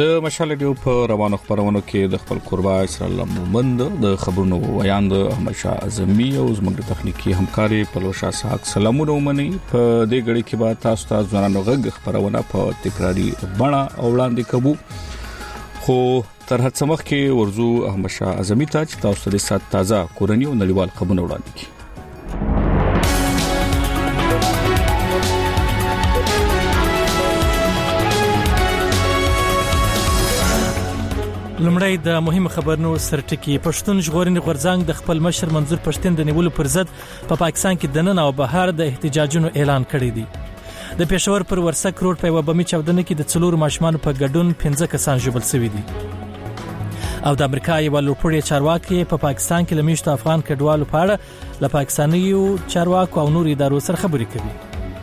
د مشال ډیو په روانو خبرونو کې د خپل قربا اسرائیل مومند د خبرونو ویان د احمد شاه اعظمي او زموږ تخنیکی همکاري پلوشا صاحب سلامونه ومني په دې غړي کې به تاسو ته ځوانانو غږ خبرونه په تکراری بڼه وړاندې کوو خو تر هڅه مخکې ورزو احمد شاه اعظمي ته چې تاسو د سات تازه کورنی او نړیوال خبرونه وړاندې کړي. لمړی د مهمه خبرونو سرټکی پښتون ژغورنې غورځنګ د خپل مشر منظور پښتين د نیولو پر ضد په پاکستان کې د نن او بهر د احتجاجونو اعلان کړی دی. د پېښور پر ورسک روډ په وبمي چاودنه کې د څلور ماشومان په ګډون 15 کسان ژوبل شوي دي. او د امریکا یو لوړپوړی چارواکي په پاکستان کې لمیشت افغان کډوالو په اړه له پاکستانیو چارواکو او نور ادارو سره خبرې کوي.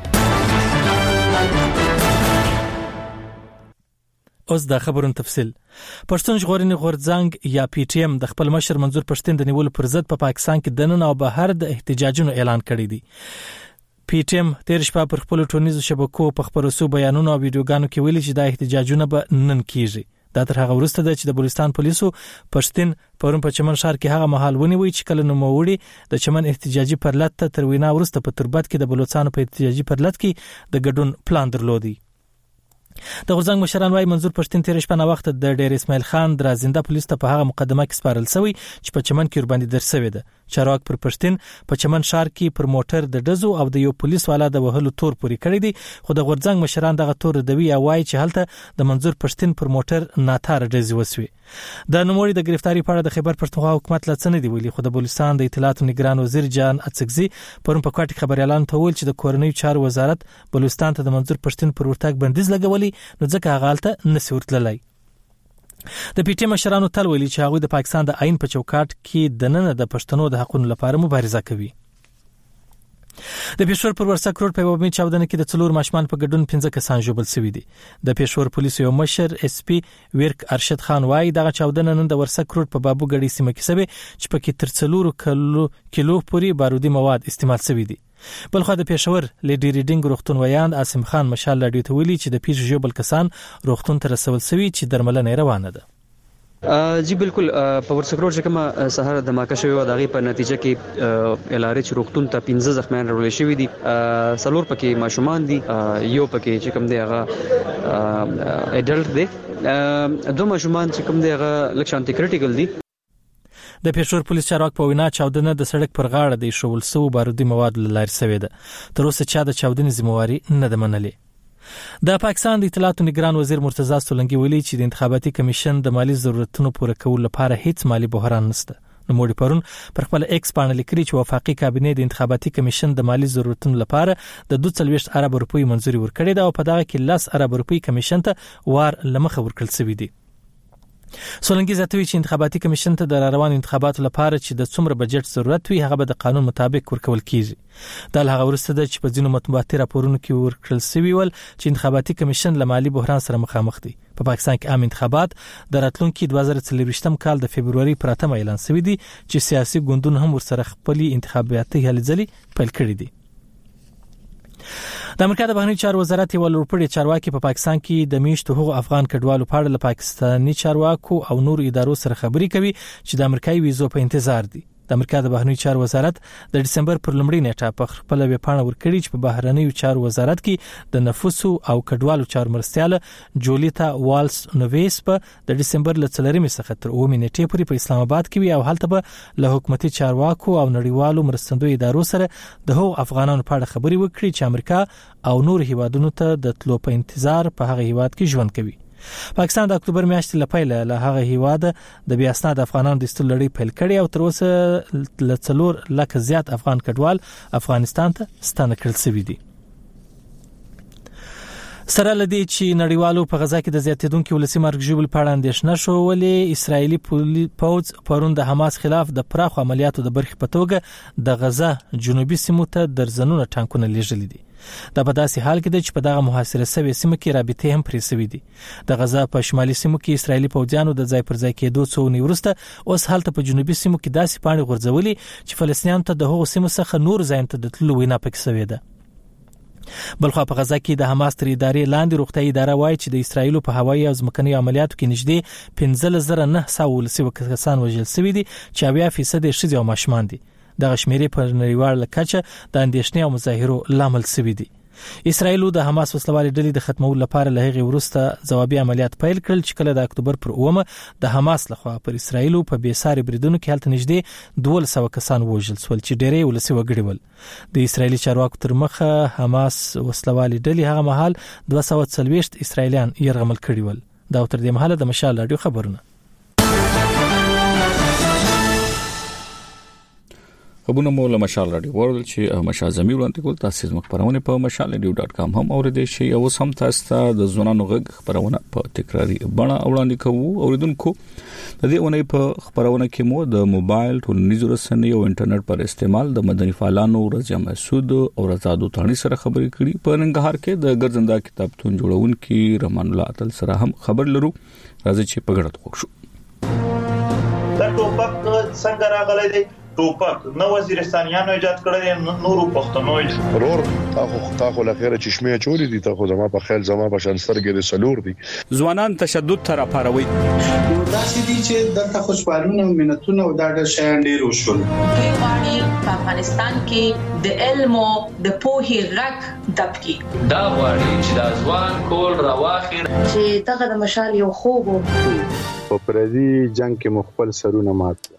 اوس د خبرونو تفصیل. پښتون ژغورنې غورځنګ یا پی ټی ایم د خپل مشر منظور پښتين د نیولو پر ضد په پاکستان کې د نن او بهر د احتجاجونو اعلان کړی دی. پی ټی ایم تیر شپه پر خپل ټولنیزو شبکو په خبرو سو بیانونو او ویډیوګانو کې ویلي چې د احتجاجونه به نن کیږي. دا تر هغه وروسته ده چې د بلوچستان پولیسو پښتين پرون په چمن ښار کې هغه مهال ونیوي چې کله نوموړي د چمن احتجاجي پرلط تر وینا وروسته په تربت کې د بلوچستان په احتجاجي پرلط کې د ګډون پلان درلودي. د غورځنګ مشران وايي منظور پښتين تیر شپه نه وخت د ډیر اسماعیل خان درازنده پولیس ته په هغه مقدمه کې سپارل شوی چې په چمن کې ورباندې درسوي ده. چارواک پر پښتين په چمن ښار کې پر موټر د دزو او د یو پولیس والا د وهلو تور پوری کړی دی خو د غورځنګ مشران دغه تور دوی یا وایي چې هلته د منظور پښتين پر موټر ناتار دزي وسوي. د نوموړي د گرفتاری په اړه د خیبر پښتونخوا حکومت لڅنه دی ویلي خو د بلوچستان د اطلاعات نگران وزیر جان اڅکزي پرون په کوټه خبري اعلان ته ویل چې د کورنۍ چارو وزارت بلوچستان ته د منظور پښتين پر ورتګ بندیز لګولي نو ځکه هغه حالت نسی ورتللی. د پی ټی ایم مشرانو تل ویلي چې هغه د پاکستان د آئین په چوکاټ کې د نن د پښتنو د حقوقو لپاره مبارزه کوي. د پېښور پر ورسک روډ په وبمي چاودنه کې د څلور ماشومان په ګډون 15 کسان ژوبل شوي دي. د پېښور پولیسو یو مشر اس پی ورک ارشد خان وايي دغه چاودنه نن د ورسک روډ په بابو ګډي سیمه کې شوه چې پکې تر 4 کیلو پوري بارودي مواد استعمال شوي دي. بلخو د پېښور لیډي ریډینګ روغتون ویان عاصم خان مشال لډیو ته ویلي چې د پیښ ژوبل کسان روغتون ته رسول شوي چې درملنه روانه ده. جی بالکل په ورسک روډ څخه سهار د ماکه شوی او دغه په نتیجه کې الارچ روغتون ته 15 زخمیان رول شوی دي. سلور پکې ماشومان دي یو پکې چې کوم دی هغه اډلټ دی دوه ماشومان چې کوم دی هغه لکشانتي کریټیکل دي. د پېښور پولیس چارواک په وینا چاودنه د سړک پر غاړه د شول سو بارودي مواد لار سوي ده. تر اوسه چا د چاودنې ذمہواری نه ده منلې. د پاکستان د اطلاعات نگران وزیر مرتضی سولنګي ویلي چې د انتخاباتي کمیشن د مالی ضرورتونو پوره کولو لپاره هیڅ مالی بحران نشته. نوموړي پرون پر خپل ایکس باندې لیکلي چې وفاقي کابینه د انتخاباتي کمیشن د مالی ضرورتونو لپاره د 42 ارب روپۍ منځوري ورکړې ده او په دغه کې 10 ارب روپۍ کمیشن ته وار لمخه ورکړل شوی دي. سولنګي زیاتوي چې انتخاباتي کمیشن ته د روان انتخاباتو لپاره چې د څومره بجټ ضرورت وي هغه به د قانون مطابق ورکول کیږي. دا له هغه وروسته چې په ځینو مطبوعاتي راپورونو کې ورکړل شوی ول چې انتخاباتي کمیشن له مالی بحران سره مخامخ دی. په پاکستان کې عام انتخابات د راتلونکي 2024 کال د فبرवरी پر 8 اعلان شوی دي چې سیاسي ګوندونه هم ورسره خپل انتخاباتي هلې ځلې پیل کړي دي. د امریکا د بهرنیو چارو وزارت یو لوړپوړی چارواکي په پاکستان کې د میشتو هغو افغان کډوالو په اړه له پاکستاني چارواکو او نور ادارو سره خبرې کوي چې د امریکایي ویزو په انتظار دي. د امریکا د بهرنیو چارو وزارت د دسمبر پر لومړۍ نیټه په خپل ویبپاڼه ورکړي چې په بهرنیو چارو وزارت کې د نفوسو او کډوالو چارو مرستياله جولیتا والس نوویس په د دسمبر ل 4 څخه تر 9 نیټې پورې په اسلام آباد کې وي او هلته به له حکومتي چارواکو او نړیوالو مرستندوی ادارو سره د هغو افغانانو په اړه خبرې وکړي چې امریکا او نور هیوادونو ته د تلو په انتظار په هغه هیواد کې ژوند کوي. پاکستان د اکتوبر میاشتې لپاره له هغه هیواد د بیا اسناد افغانانو د استلو لړۍ پیل کړې او تر اوسه ل 4 لک زیات افغان کډوال افغانستان ته ستانه کړل شوي دي. سره لدی چې نړیوالو په غزا کې د زیاتېدونکو ولسی مرګ ژوبل په اړه اندېښنه شو ولې اسرایلی پوځ پرون د حماس خلاف د پراخ عملیاتو د برخې په توګه د غزا جنوبي سیمو ته درزنونه ټانکونه لیږلي دي. دا په داسې حال کې ده چې په دغه محاصره شوی سیمه کې رابطې هم پرې شوې دي. د غزا په شمالي سیمو کې اسرایلی پوځیانو د ځای پر ځای کېدو څو ونې وروسته اوس هلته په جنوبي سیمو کې داسې پاڼې غورځولي چې فلسطینیانو ته د هغو سیمو څخه نور ځایونو ته د تللو وینا پکې شوې ده. بلخو په غزا کې د حماس تر ادارې لاندې روغتیايي اداره وایي چې د اسرایل په هوایي او ځمکني عملیاتو کې نږدې 15900 کسان وژل شوي دي چې 80% ښځې او ماشومان دي. دغه شمیرې په نړیواله کچه د اندېښنې او مظاهرو لامل شوي دي. اسرایل د حماس وسلوالې ډلې د ختمولو لپاره له هغې وروسته ځوابي عملیات پیل کړل چې کله د اکتوبر پر 9 د حماس لخوا پر اسرایل په بیساري بریدونو کې هلته نږدې 1200 کسان وژل شول چې ډېری ولسي وګړي ول. د اسرایلی چارواکو تر مخه حماس وسلوالې ډلې هغه مهال 240 اسرایلیان يرغمل کړي ول. دا تر دې مهاله د مشال رادیو خبرونه. خبرونه مو له مشال رادیو ورول چې مشال زمي وړاندې کول تاسو زموږ خبرونه په mashalradio.com هم اوریدئ شئ او سم تاسو د زونانو غږ خبرونه په تکراری بڼه وړاندې کوو. اوریدونکو د دې اونۍ په خبرونه کې مو د موبایل ټولنیزو رسنیو او انټرنیټ پر استعمال د مدني فعالانو رضا مسعود او رضا دوتانی سره خبرې کړي. په ننګرهار کې د ګرځنده کتابتون جوړونکي رحمان الله اتل سره هم خبر لرو. راځي چې په ګډه وکړو. دا ټوپک څنګه راغلی دی؟ ټوپک نو وزیرستانیانو ایجاد کړی، نورو پښتنو ضرور تاخو لخيره چشمه چولې دي. تاخو زما په خیال زما په شانسترګې د سلور دي. ځوانان تشدد تر پاروي دا چې دي چې دلته خوشبالونه او منتونه او دا ډېر شیان ډېر وشول. غواړي په افغانستان کې د علم او د پوهې غږ دبکي. دا غواړي چې د ځوان کول راواخي چې دغه د مشال یو خوب په پردي جنگ کې مخبل سرونه مات.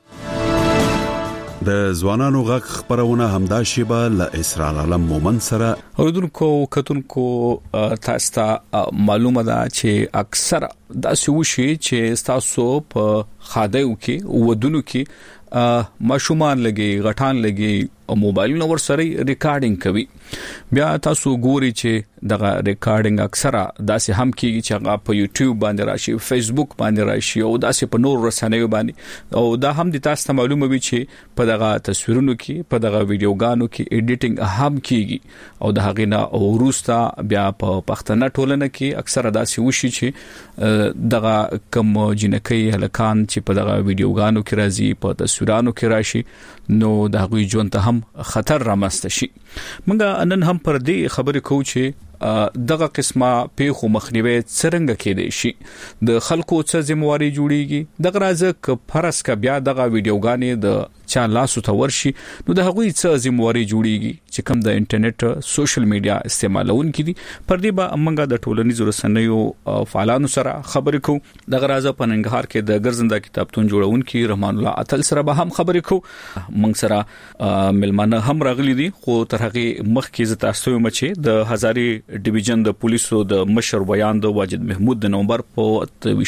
د ځوانانو غږ خبرونه همدا شیبه له اسرار علم مومن سره. اوریدونکو کتونکو تاسو ته معلومه ده چې اکثر دا سوشي چې تاسو په خادیو کې ودونو کې ماشومان لګي غټان لګي او موبایلونو ور سره ریکارډینګ کوي. بیا تاسو ګوري چې دغه ریکارډینګ اکثره داسې هم کیږي چې هغه په یوټیوب باندې راشي، فیسبوک باندې راشي او داسې په نور رسنیو باندې. او دا هم د تاسو ته معلومه وي چې په دغه تصویرونو کې په دغه ویډیوګانو کې ایډیټینګ هم کیږي او د هغې نه وروسته بیا په پښتنه ټولنه کې اکثره داسې وشي چې دغه کم جنکۍ هلکان چې په دغه ویډیوګانو کې راځي په تصویرانو کې راشي نو د هغوی ژوند ته هم خطر رامنځته شي. موږ نن هم پر دې خبرې کوو چې دغه قسمه پیښو مخنیوي څنګه کېدای شي، د خلکو څه ذمہواری جوړیږي. دغه راځه ک فرض ک بیا دغه ویډیوګانې د چا لاسو ته ورشي نو د هغوی څه ذمہواری جوړیږي چې کوم د انټرنیټ سوشل میډیا استعمالونکي دي. پر دې به موږ د ټولنیزو رسنیو فعالانو سره خبرې کوو. دغه راځه په ننګرهار کې د ګرځنده کتابتون جوړونکي رحمان الله اتل سره به هم خبرې کوو. موږ سره ملمانه هم راغلي دي خو تر هغه مخکې ز تاسو چې د هزاري ډیویژن د پولیسو د مشر بیان د واجد محمود د نومبر په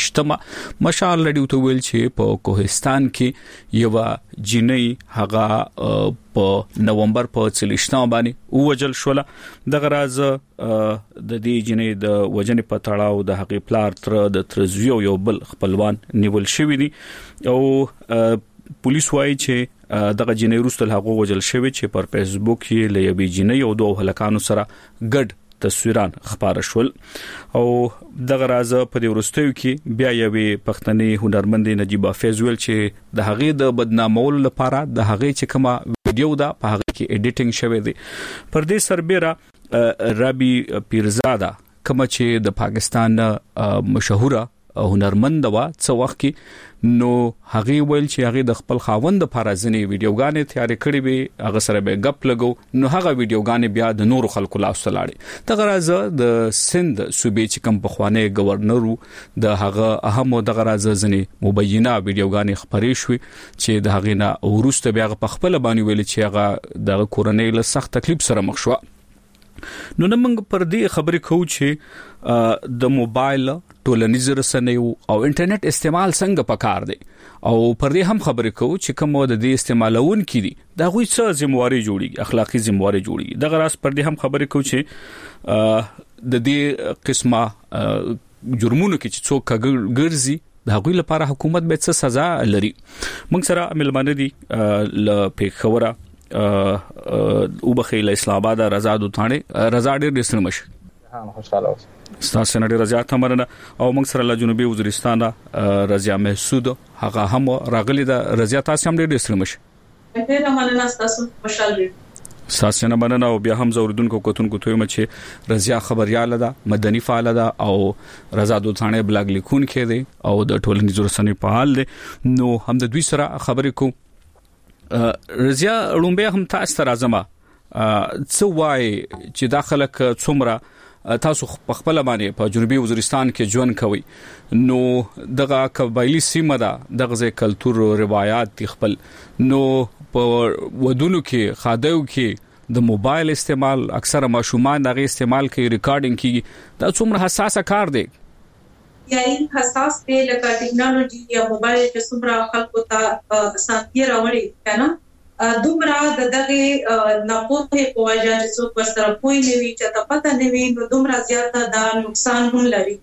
28 مشال رادیو ته ویل چې په کوهستان کې یو جنۍ هغه په نومبر په 30 باندې وجل شول. دغه راز د دې جنۍ د وجنې په تړاو د هغې پلار تر د ترزوی یو بل خپلوان نیول شوی دي او پولیس وايي چې دغه جنۍ وروسته هغه وجل شوی چې پر فیسبوک کې له یوې جنۍ او دوه هلکانو سره ګډ تصویران خبره شول. او دغه راز په دې ورستیو کې بیا یوې پښتنې هنرمندې نجیبه فیض ویل چې د هغې د بدنامولو لپاره د هغې چې کومه ویډیو ده په هغه کې ایډیټینګ شوی دی. پر دې سربېره رابی پیرزاده کومه چې د پاکستان مشهوره هنرمند وا څو وخت کې نو هغه ویل چې هغه د خپل خاوند لپاره ځنې ویډیوګانې تیار کړې وي، هغه سره به غپ لګو نو هغه ویډیوګانې بیا د نورو خلکو لاس لاړې. دغه راز د سند صوبې چې کوم پخوانی گورنر د هغه اهم دغه راز ځنې مبینه ویډیوګانې خبرې شوې چې د هغه نه ورسته بیا په خپل باندې ویل چې هغه د کورنۍ له سخت تکلیف سره مخ شو. نو موږ پر دې خبرې کوو چې د موبایل ټولنیز رسنیو او انټرنیټ استعمال څنګه پکار دی او پر دې هم خبرې کوو چې کوم د دې استعمالون کړي دا غوي څه ذمہواری جوړي، اخلاقی ذمہواری جوړي. دغه راس پر دې هم خبرې کوو چې د دې قسمه جرمونو کې چې څوک ګرځي د هغوی لپاره حکومت به څه سزا لري. موږ سره ملمانه دي ل پیښوره او بخیل اسلام آباد رضا دوتانی. رضا ډېر سلامش. خوشاله اوسه. ستاسو نه ډېر زیات مننه. او موږ سره له جنوبي وزیرستان رضا محسود هغه هم راغلي د رضا تاسو هم ډېر سلامش. ډېر مننه تاسو خوشاله. ساسنه مننه او بیا هم زوردونکو کوتونکو تویم چې رضیا خبرياله ده مدني فعال ده او رضا دوتانه بلاګ لیکون کې دی او د ټولنیزو رسنیو فعال دی نو هم د دوی سره خبرې کو رضیا لومبه هم تاسو ته راځم څه وای چې داخله څومره تاسو په خپل باندې په جنوبي وزیرستان کې ژوند کوي نو دغه قبایلی سیمه ده دغه کلچر او روایت خپل نو په ودونو کې خادو کې د موبایل استعمال اکثره ماشومان دغه استعمال کوي ریکارډینګ کوي دا څومره حساسه کار دی یعنی حساس دی لکه ټیکنالوژي یا موبایل چې څومره خلکو ته ساتي راوړي کنه دومره دغه ناپوهه په وجه چې څوک ورسره پوي نه وي چې ته پته نه وي نو دومره زیاته دا نقصان هم لري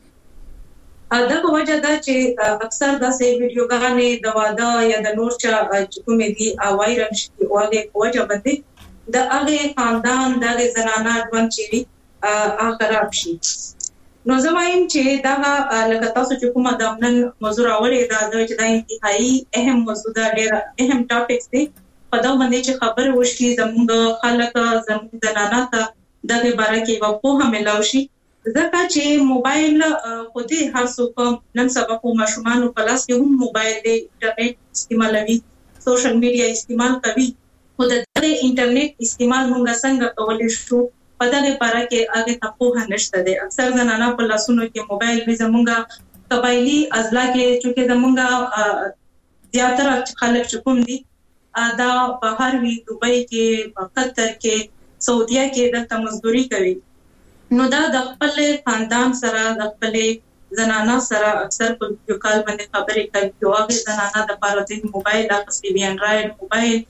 دا په وجه دا چې اکثر دا سه ویډیوګانې د واده یا د نور چې کومې دي وایرل شي او هغه په وجه باندې د هغه خاندان د زنانه ژوند چې خراب شي نو زمایم چې دا لکه تاسو چې کومه د امن موضوع راوړې دا چې دا انتهایی اهم موضوع ده ډېر اهم ټاپکس دی په دا باندې چې خبر وشي زموږ خلک زموږ زنانه ته دغه باره کې وپوهه ملاوي شي ځکه چې موبایل خو دې هر څوک نن سبا په ماشومان په لاس کې هم موبایل دی انټرنیټ استعمالوي سوشل میډیا استعمال کوي خو د انټرنیټ استعمال موږ څنګه کولای شو په دغه باره کې هغه تاسو نشته دي اکثر زنانه په لاسونو کې موبایل وي زموږ قبایلی ازلا کې چې زموږ زیاتره خلک چې کوم دي دا بهر وی دوبۍ کې قطر کې سعودیا کې د مزدوري کوي نو دا د خپل خاندان سره د خپل زنانه سره اکثر په یو کال باندې خبرې کوي او هغه زنانه د پاره موبایل اخستي وی انډراید موبایل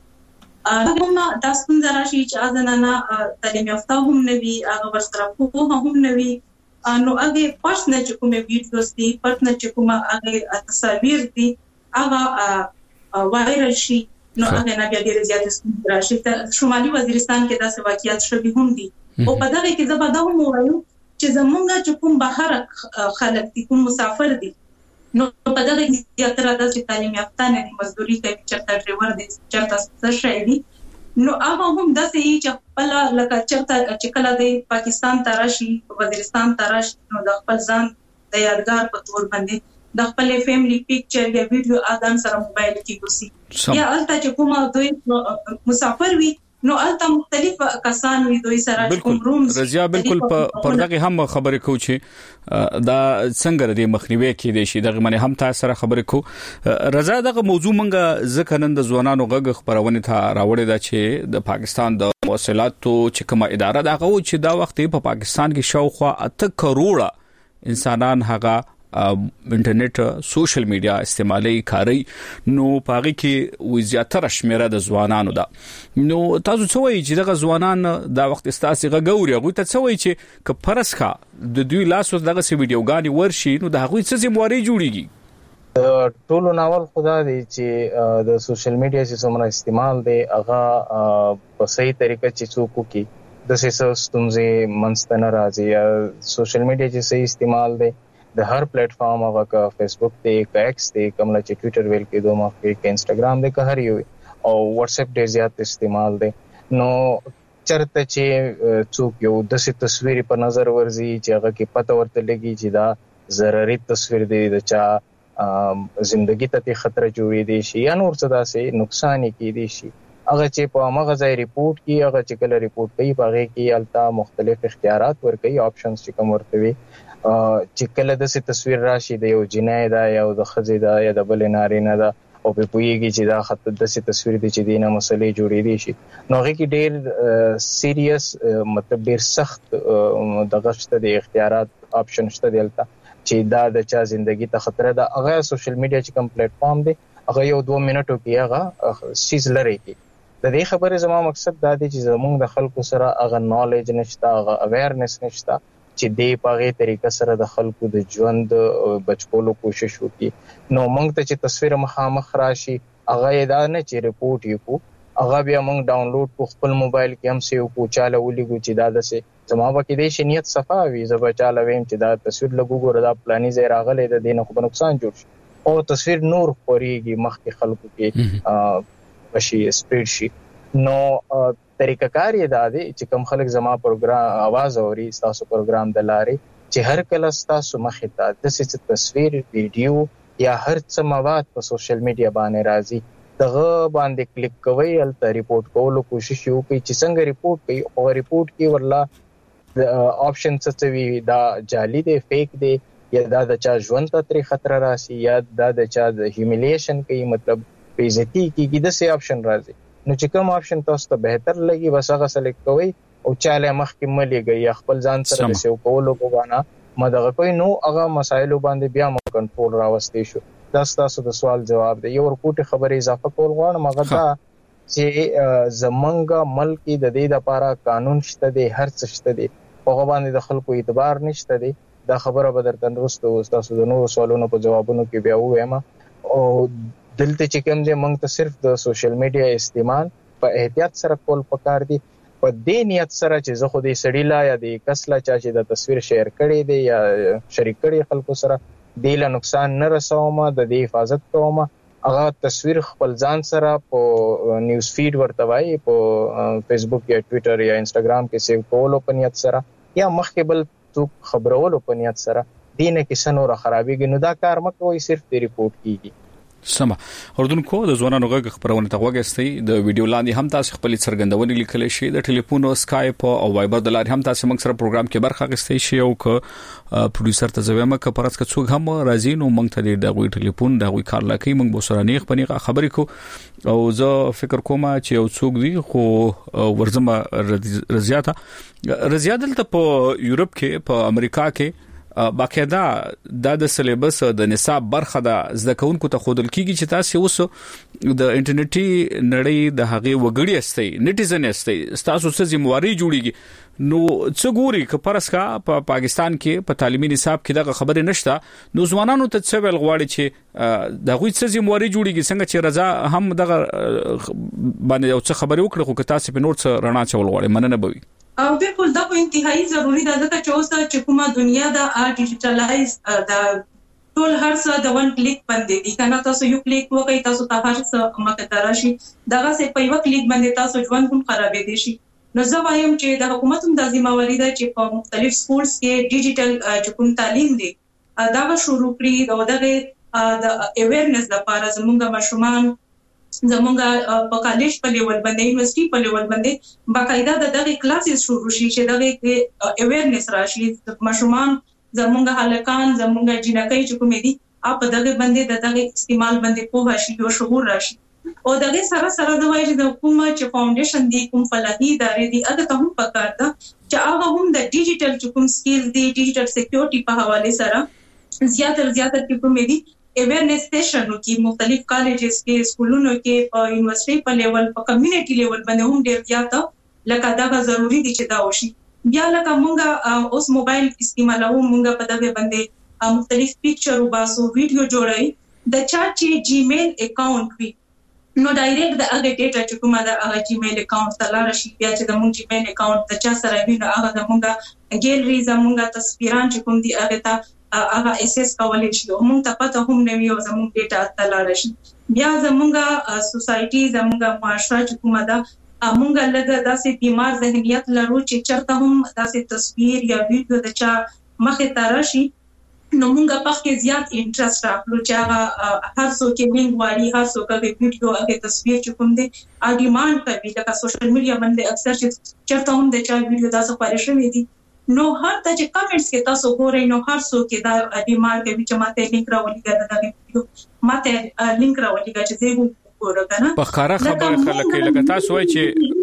هغه د څنګه راشي چې زنانه تعلیم یافته هم نه وي هغه ورسره په هم نه وي نو هغه پښنه چې کومه ویډیوز دي پښنه چې کومه هغه تصاویر دي هغه وایرل شي نو هغه نه بیا ډیره زیاته ستونزې راشي ته شمالي وزیرستان کې داسې واقعیت شوي هم دي او په دغه کې زبا دا هم وایو چې زمونږ چې کوم بهر خلک دي کوم مسافر دي نو په دغه کې زیاتره داسې تعلیم یافته نه دي مزدوري کوي چرته ډرایور دي چرته څه شي دي نو هغه هم داسې چې خپل لکه چرته چې کله د پاکستان ته راشي وزیرستان ته راشي نو د خپل ځان د یادګار په تور باندې د خپل فیملی پکچر یا ویډیو اذان سره موبایل کې کوسي یا الته چې کومه دوی مسافر وي نو الته مختلف کسان وي دوی سره کوم روم رضیا بالکل پر دغه هم خبرې کو چې دا څنګه د مخنیوي کې دي شي دغه باندې هم تاسو سره خبرې کو رضا دغه موضوع مونږه ځکه نن د ځوانانو غږ خبرونه ته راوړې ده چې د پاکستان د مواصلاتو چې کومه اداره دغه و چې دا وخت په پاکستان کې شاوخوا 8 کروڑه انسانان هغه انټرنیټ سوشل میډیا استعمالي کاری نو پاره کې وی زیاتره شمیره د ځوانانو ده نو تاسو څه وایي چې دغه ځوانان دا وخت استاسي غوړي هغه ته څه وایي چې ک پرسخه د دوی لاسو دغه سی ویډیوګانی ورشي نو د هغه څه ذمہواری جوړیږي ټولو ناول خدا دی چې د سوشل میډیا چې څومره استعمال دی هغه په صحیح طریقه چې څوک کوي د سیسو ستونزې منځته راځي سوشل میډیا چې صحیح استعمال دی د هر پلیټ فارم هغه کا فیسبوک ته کا ایکس ته کومه چې ټوئیټر ویل کې دوه مخ کې انستګرام دې که هر یو او واتس اپ ډېر زیات استعمال دی نو چرته چې څوک یو د تصویر په نظر ورزي چې هغه کې پته ورته لګي چې دا ضروري تصویر دی د چا ژوندۍ ته خطر جوړې دي شي یا نور څه داسې نقصان کې دي شي هغه چې په هغه ځای ریپورت کی هغه چې کله ریپورت کوي هغه کې التا مختلف اختیارات ورکوي آپشنز چې کوم ورته وي چې کله د تصویر راشي د یو جنای دا یا د خزې دا یا د بل نارینه دا او په پویږي چې دا خط د تصویر دي چې دینه مسلې جوړې دي شي نو هغه کې ډېر سیریس مطلب ډېر سخت د غشت د اختیارات آپشن شته دلته چې دا د چا ژوندۍ ته خطر ده هغه سوشل میډیا چې کوم پلیټ فارم دی هغه یو 2 منټو کې هغه سیز لري کی د دې خبرې زما مقصد دا دی چې زموږ د خلکو سره هغه نالج نشته هغه اویرنس نشته چې دې په طریقه سره د خلکو د ژوند بچکولو کوشش وکړي نو موږ ته چې تصویر مخامخ راشي هغه دا نه چې ریپورت یو کو هغه بیا موږ ډاونلوډ کو خپل موبایل کې هم سیو کو چاله ولګو چې دا دسه زما وکړي د شنیت صفاوي زبا چاله ویم چې دا تصویر لګو دا پلاني ځای راغلی د دینه خو نقصان جوړ شي او تصویر نور خوريږي مخکې خلکو کې بشي سپیډ شي نو طریقه کار یې دا دی چې کوم خلک زما پروګرام आवाज اوري تاسو پروګرام د لارې چې هر کله تاسو مخې ته د څه تصویر ویډیو یا هر څه مواد په سوشل میډیا باندې راځي دغه باندې کلیک کوئ الته ریپورت کولو کوشش وکړئ چې څنګه ریپورت کوي او ریپورت کې ورلا آپشن څه وي دا جعلي دی فیک دی یا دا د چا ژوند ته تر خطر راسي یا دا د چا د هیومیلیشن کوي مطلب بیزتی کیږي د څه آپشن راځي نو چې کوم آپشن تاسو ته بهتر لګي بس هغه سلیکټ کوئ او چاله مخکې مليږي یا خپل ځان سره د سیو کولو کوونه مدغه کوئی نو هغه مسایلو باندې بیا مو کنټرول راوستي شو دا تاسو د سوال جواب دی یو ورکوټي خبرې اضافه کول غواړم هغه دا چې زمونږ ملک د دې لپاره قانون شته دی هر څه شته دی هغه باندې د خلکو اعتبار نشته دی دا خبره به درته وروسته تاسو د نورو سوالونو په جوابونو کې بیا وایم او دلته چې کوم دې موږ ته صرف د سوشل میډیا استعمال په احتیاط سره کول پکار دي په دې نیت سره چې زه خو دې سړی لا یا دې کس لا چې د تصویر شیر کړي دی یا شریک کړي خلکو سره دې له نقصان نه رسوم د دې حفاظت کوم هغه تصویر خپل ځان سره په نیوز فیډ ورته وای په فیسبوک یا ټوئیټر یا انستګرام کې سیو کولو په نیت سره یا مخکې بل څوک خبرولو په نیت سره دینه کې سنور خرابېږي نو دا کار مکوئ صرف د ریپورت کیږي سما اردوونکو د ځوانانو غږ خبرونه ته وګورئ د ویډیو لاندې هم تاسو خپل څرګندونې لیکل شي د ټلیفون او اسکایپ او وایبر د لارې هم تاسو موږ سره پروګرام کې برخه اخیستئ شي او ک پروډوسر ته زویمه ک پرڅ ک څوک هم راځي نو موږ ته د غوي ټلیفون د غوي کار لکه موږ به سره نیغ پنیغه خبرې کو او زه فکر کوم چې یو څوک دی خو ورزمه رضیاته دلته په یورپ کې په امریکا کې باقاعده د سلیبس د نصاب برخه د زده کوونکو ته خودل کیږي چې تاسو اوس د انټرنیټي نړۍ د هغه وګړي استئ نیټیزن استئ تاسو څه ذمہواری جوړیږي نو څه ګوري ک پرسکا په پاکستان کې په تعلیمي نصاب کې دغه خبره نشته نو ځوانانو ته څه ویل غواړي چې دغه څه ذمہواری جوړیږي څنګه چې رضا هم دغه باندې یو څه خبره وکړي خو تاسو په نور څه رڼا چول غواړي مننه بوي او بالکل دا په انتهایی ضروری ده ځکه چې اوس چې کومه دنیا دا ډیجیټلایز دا ټول هر څه د ون کلیک باندې دي کنه تاسو یو کلیک وکړئ تاسو ته هر څه مخه تراشي دغه څه په یو کلیک باندې تاسو ژوند هم خرابې دي شي نو زه وایم چې د حکومت هم د ذمہواری ده چې په مختلف سکولز کې ډیجیټل کوم تعلیم دی دا شروع کړي دا د اویرنس لپاره زموږ ماشومان زمونږ په کالج په لیول باندې یونیورسيټي په لیول باندې باقاعده دغه کلاسز شروع شي چې دغه اویرنس راشي ماشومان زمونږ هلکان زمونږ جنکۍ چې کوم دي په دغه باندې دغه استعمال باندې په شي او شعور راشي او دغه سره د وایي چې د حکومت چې فاونډیشن دی کوم فلاحي ادارې دي هغه ته هم پکار ده چې هغه هم د ډیجیټل کوم سکیل دی ډیجیټل سکیورټي په حواله سره زیاتره کوم دي اویرنس سټیشنونو کې مختلف کالجز کې سکولونو کې په یونیورسيټي په لیول په کمیونټي لیول باندې هم ډیر زیات لکه دا ضروری دي چې دا وشي بیا لکه مونږه اوس موبایل استعمالو مونږه په دغه باندې مختلف پکچر او باسو ویډیو جوړای د چا چې جیمیل اکاونټ وي نو ډایرکټ د هغه ډیټا چې کومه د هغه جیمیل اکاونټ ته لاړ شي بیا چې د مونږ جیمیل اکاونټ د چا سره وي نو هغه د مونږه ګیلري زمونږه تصویران چې کوم دي هغه ته هغه اساس کولای شي موږ ته پته هم نه وي او زموږ ډیټا تلاړ شي بیا زموږه سوسايټي زموږه معاشره چې کومه ده موږ لږه داسې بیمار ذهنیت لرو چې چرته هم داسې تصویر یا ویډیو د چا مخه تراشي نو موږ په کې زیات انټرست راغلو چې هغه هر څوک کې لینک وایي هر څوک کې ویډیو هغه تصویر چې کوم دي اډیمانډ کوي لکه سوشل میډیا باندې اکثر چې چرته هم د چا ویډیو تاسو پاره شوی دي نو هر ته چې کمنټس کې تاسو ګورئ نو هر څوک دا ډیمانډ کوي چې ماته لینک راولېږه دا ویډیو ماته لینک راولېږه چې زه وګورم کنه په ښکارا خبره خلک لکه تاسو وایي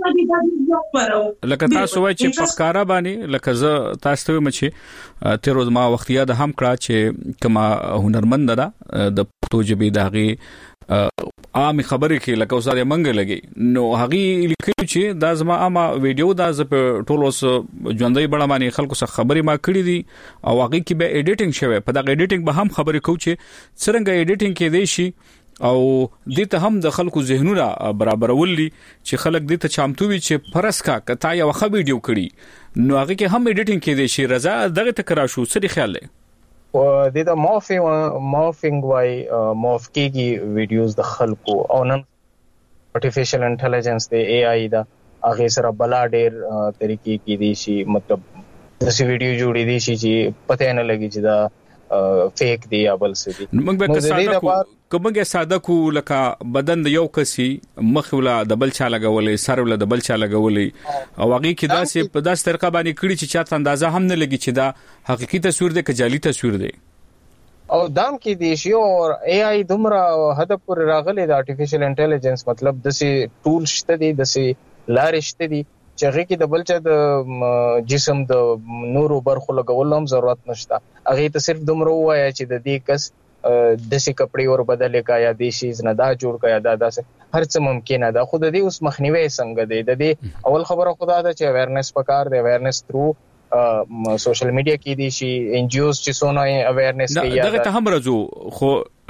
چې په ښکارا باندې لکه زه تاسو ته وایم چې تیر ورځ ما وختیا د هم کړه چې کما هنرمند ده د پښتو ژبې دغه عام خبرې کې لکه اوسه منګ لګي نو هغه لیکلو چې دا زما عامه ویډیو دا ز په ټولو ژوندۍ بڼه باندې خلکو سره خبرې ما کړې دي او هغه کې به ایډیټینګ شوی په دا ایډیټینګ به هم خبرې کو چې څنګه ایډیټینګ کې دی شي او دې ته هم د خلکو ذهنونه برابرولي چې خلک دې ته چامتو وي چې فرسکا کتا یو ښه ویډیو کړي نو هغه کې هم ایډیټینګ کې دی شي رضا دغه تکرار شو سړي خیال دی او د مورفینګ وای مورفکیږي ویډیوز د خلکو او نن ارتفیشل انټيليجنس د اي اي دا هغه سره بلا ډیر طریقې کې دي شي مطلب د سی ویډیو جوړې دي شي چې پته نه لګي چې دا فیک دی یا بل څه دي. موږ به ساده کو لکه بدن د یو کسي مخ ولا د بل چا لګولې سر ولا د بل چا لګولې او هغه کې داسې په داس طریقه باندې کړی چې چاته اندازه هم نه لګي چې دا حقيقي تصویر دی که جعلي تصویر دی او دام کې دی شی او اي اي دومره هدف پر راغلي د ارتفیشل انټيليجنس مطلب د سي ټول شته دي د سي لارې شته دي چې هغه کې د بل چا د جسم د نورو برخو لګول هم ضرورت نشته. هغه ته صرف دومره وایي چې د دې کس د سي کپڑے ور بدل کا یا د شي نه دا جوړ کا یا دا هر څه ممکنه ده. خو د دې اوس مخنیوي څنګه دی د دې اول خبره خدا ده چې اویرنس پکار دی. اویرنس تھرو سوشل میډیا کې دي شي ان جی اوز چې سونه اویرنس کوي دغه ته هم راځو. خو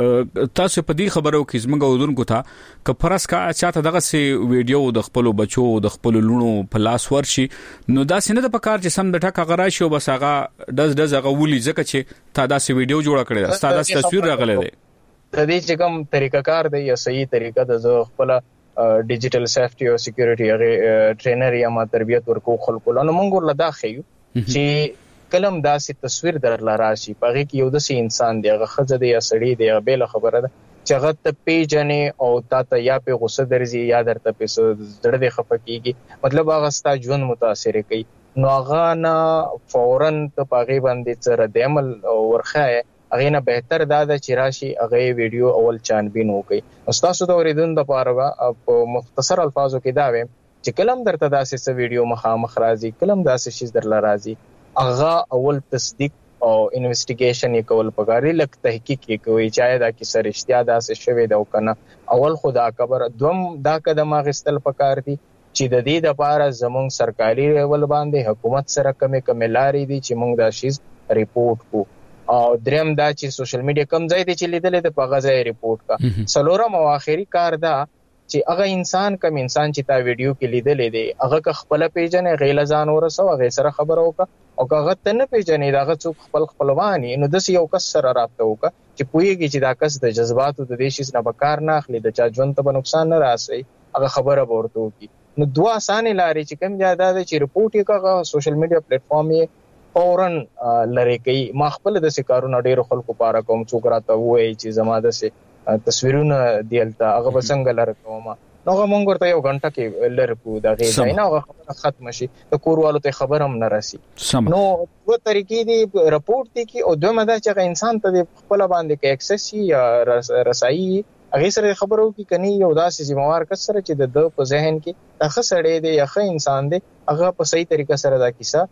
تاسو په دې خبرو کې زموږ ودونکو ته ک فرض کا چاته دغه سي ویډیو د خپل بچو د خپل لونو په لاس ورشي نو دا سینه د پکار چې سم د ټکا غرا شو بس هغه دز هغه ولي ځکه چې تا دا سي ویډیو جوړ کړی دا ستاسو تصویر راغلی دی. د دې چې کوم طریقه کار دی یا صحیح طریقه د خپل ډیجیټل سیفټي او سکیورټي هغه ټرینر یا ما تربیت ورکو خلکو نو موږ ورلدا خيو چې کلم داسې تصویر درل راشي پغې کې یو د سي انسان دی هغه خزه دی یا سړی دی به له خبره ده چې هغه ته پیژنې او تا ته یا په غوسه درځي یا درته په زړه دی خفقيږي مطلب هغه ستا ژوند متاثر کوي نو هغه نه فورن ته پغې باندې سره د عمل ورخه هغه نه بهتر دا چې راشي هغه ویډیو اول چانبین وکي. استاد د اوریدون د پاره په مختصر الفاظو کې دا ویم چې کلم درته داسې څه ویډیو مخامخ راځي کلم داسې شي درل راځي هغه اول تصدیق او انویسټیګیشن یې کول پکاري لکه تحقیق یې کوي چې دا کې سرشتیا داسې شوی دا وکنه اول خدا خبر دوم دا قدم اخیستل پکار دي چې د دې لپاره زموږ سرکاري لیول باندې حکومت سره کمې لارې دي چې موږ دا شی ریپورت کو او دریم دا چې سوشل میډیا کم ځای دي چې لیدل د پغځای ریپورت کا سلورم او اخیری کار دا چې هغه انسان چې تا ویډیو کې لیدلې دی هغه خپل پیژنې غیله ځان ورسو هغه سره خبرو کا او هغه ته نه پیژنې دا څوک خپلوانی نو د یو کس سره رابطه وکړه چې پوهیږي چې دا کس د جذباتو د دیشي نه بکار نه اخلي د چا ژوند ته نقصان نه راسي هغه خبره ورته کی نو دوه اسانه لارې چې کوم زیاده ده چې ریپورت یې کاغه سوشل میډیا پلیټ فارم یې فورن لری کوي. ما خپل د سکارونو ډیر خلکو پاره کوم څوک راته وایي چې زما د تصویرونه دیلته هغه بسنګ لره کوم نو موږ ورته یو غنټه کې لرکو دا غي نه هغه ختم شي د کوروالو ته خبرم نه راسي. نو دوه طریقې دی رپورت دي کې او دوه مده چې انسان ته خپل باندې کې اکسس یا رسایي هغه سره خبرو کې کني یو داسې ذمہوار کس سره چې د په ذهن کې تخ سړی دی یا ښه انسان دی هغه په صحیح طریقه سره دا کیسه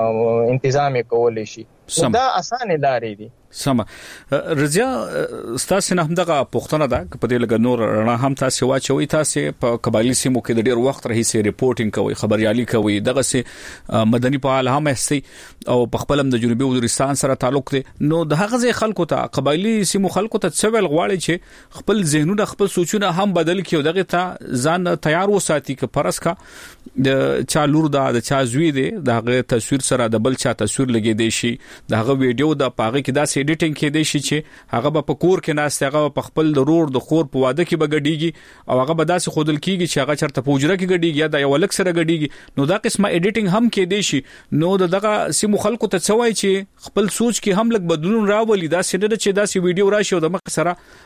انتظام کول شي دا اسانه لارې دي. سم رضیا ستاسو نه همدغه پښتنه ده په دې لګ نور رڼا هم تاسو واچوي تاسو په قبایلی سیمو کې د ډیر وخت راهیسې ریپورتینګ کوي خبريالي کوي دغه سي مدني فعال هم هستي او په خپلم د جنوبي وزیرستان سره تعلق دی نو د هغه ځای خلکو ته قبایلی سیمو خلکو ته څه ویل غواړي چې خپل ذهنونه خپل سوچونه هم بدل کړي دغه ته ځان تیار وساتي چې پرس کا د چا لور د چا زوی دی دغه تصویر سره د بل چا تصویر لګي دی شي دغه ویډیو د پاغه کې دا ایډیټینګ کې دی شي چې هغه په کور کې ناست هغه په خپل ضرور د خور په واده کې بغډیږي او هغه به داسې خودل کیږي چې هغه چرته پوجره کې غډیږي یا د یو لک سره غډیږي نو دا قسمه ایډیټینګ هم کې دی شي نو دغه سیمو خلکو ته څوای چې خپل سوچ کې هم لک بدلون راولي دا سره چې دا سی ویډیو راشي او د مخ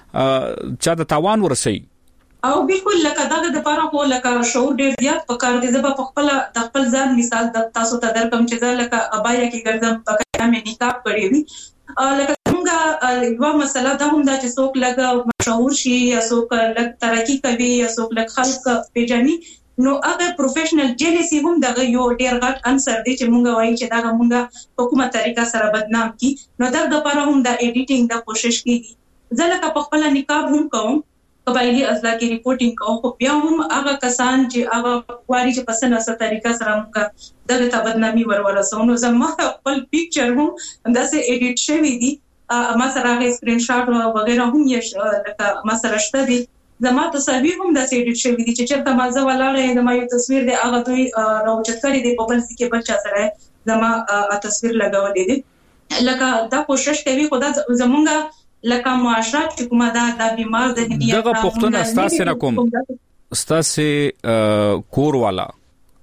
سره چا د تاوان ورسي او بالکل لکه دا د لپاره هو لکه شعور ډیر زیات پکار دي زه په خپل ځان مثال د تاسو ته درکم چې لکه ابایا کې ګرځم پکې مې نکاح کړی وي لکه څنګه یو مسله دا هم دا چې څوک لګ مشهور شي یا څوک لګ ترقی کوي یا څوک لګ خلک پیژني نو هغه پروفیشنل جیلسی هم دا یو ډیر غټ انسر دی چې مونږ وایي چې دا مونږ په کومه طریقه سره بدنام کی نو دا د لپاره هم دا ایډیټینګ د کوشش کیږي زه لکه په خپل نکاح هم کوم قبایلی اصلاح کې ریپورتینګ کوم خو بیا هم هغه کسان چې هغه واري چې په سناسه طریقه سره موږ دغه ته بدنامي ورسو نو زما خپل پکچر هم داسې ایډیټ شوی دی ما سره هغه سکرین شاټ او وغیرہ هم یې لکه ما سره شته دي زما تصویر هم داسې ایډیټ شوی دي چې چېرته ما زه ولاړې د ما یو تصویر دی هغه دوی راوچت کړی دی په بل ځای کې بچا سره زما تصویر لګولې دي لکه دا کوشش کوي خدا زمونږه لکه معاشره چې کومه دا بیمار د دنیا دغه پښتون استاسو نه کوم استاسو کور والا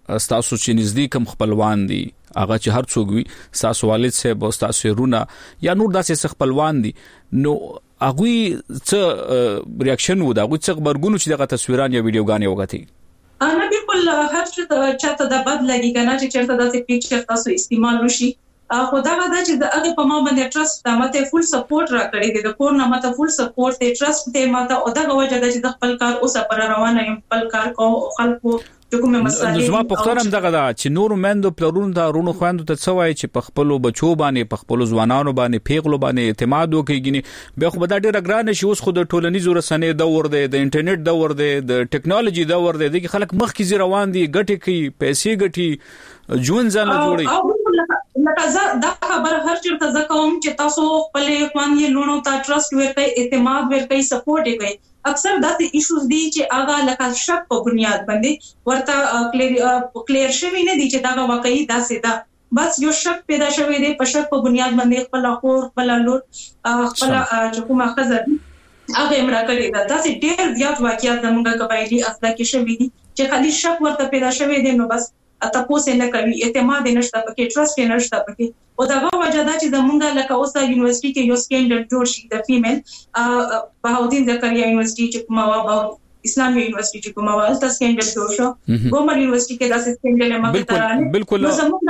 تاسو چې نږدې کوم خپلوان دي هغه چې هر څوک وي تاسو والد صاحب او تاسو رونه یا نور داسې خپلوان دي نو هغه څه ریاکشن و دا هغه څه خبرګونو چې دغه تصویران یا ویډیوګانې وغوتي انا بالکل هر څه چاته د بد لګي کنه چې چیرته داسې پیکچر تاسو استعمال وشي خو دا غدا چې د هغه په ما باندې ټرست ته ماته فول سپورټ را کړی دی د کور نه ماته فول سپورټ ته ټرست ته ماته او دا غوجه د چې د خپل کار اوسه پر روانه یم خپل کار کو خلکو کومه مسالې زما پخترم دغه دا چې نور مندو پلرونو دا رونو خويندو ته څوای چې په خپل بچو باندې په خپل ځوانانو باندې پیغلو باندې اعتماد وکړي به خو به دا ډیره ګرانه شي اوس خو د ټولنیزو رسنۍ دور دی د انټرنیټ دور دی د ټکنالوژي دور دی د خلک مخ کې روان دي ګټي کوي پیسې ګټي ژوند ځان جوړي لکه دا خبر هر چیرته زکوم چې تاسو خپل خوانې لونو ته ټرست ورکړئ اعتماد ورکړئ سپورټ وکړئ اکثر داسې ایشوز دي چې هغه لکه شک په بنیاد باندې ورته کلیر شوی نه دي چې دا واقعي داسې ده بس یو شک پیدا شوی دی په شک په بنیاد باندې خپل خور خپل لور خپل حکومت خزر هغه امر کړی دا داسې ډېر زیات واقعیات زموږ قبایلی اصله کې شوی دي چې خالي شک ورته پیدا شوی دی نو بس تاسو نه کوي اعتماد نشته پکې ټرست نشته پکې او دا وجه دا چې زمونږ لکه اوسه یونیورسيټي کې یو سټانډرډ جوړ شي د فیمیل بهاودین زکریا یونیورسيټي چې کومه اسلامي یونیورسيټي چې کومه والته سټانډرډ جوړ شو ګومر یونیورسيټي کې دا سټانډرډ مګترانه بالکل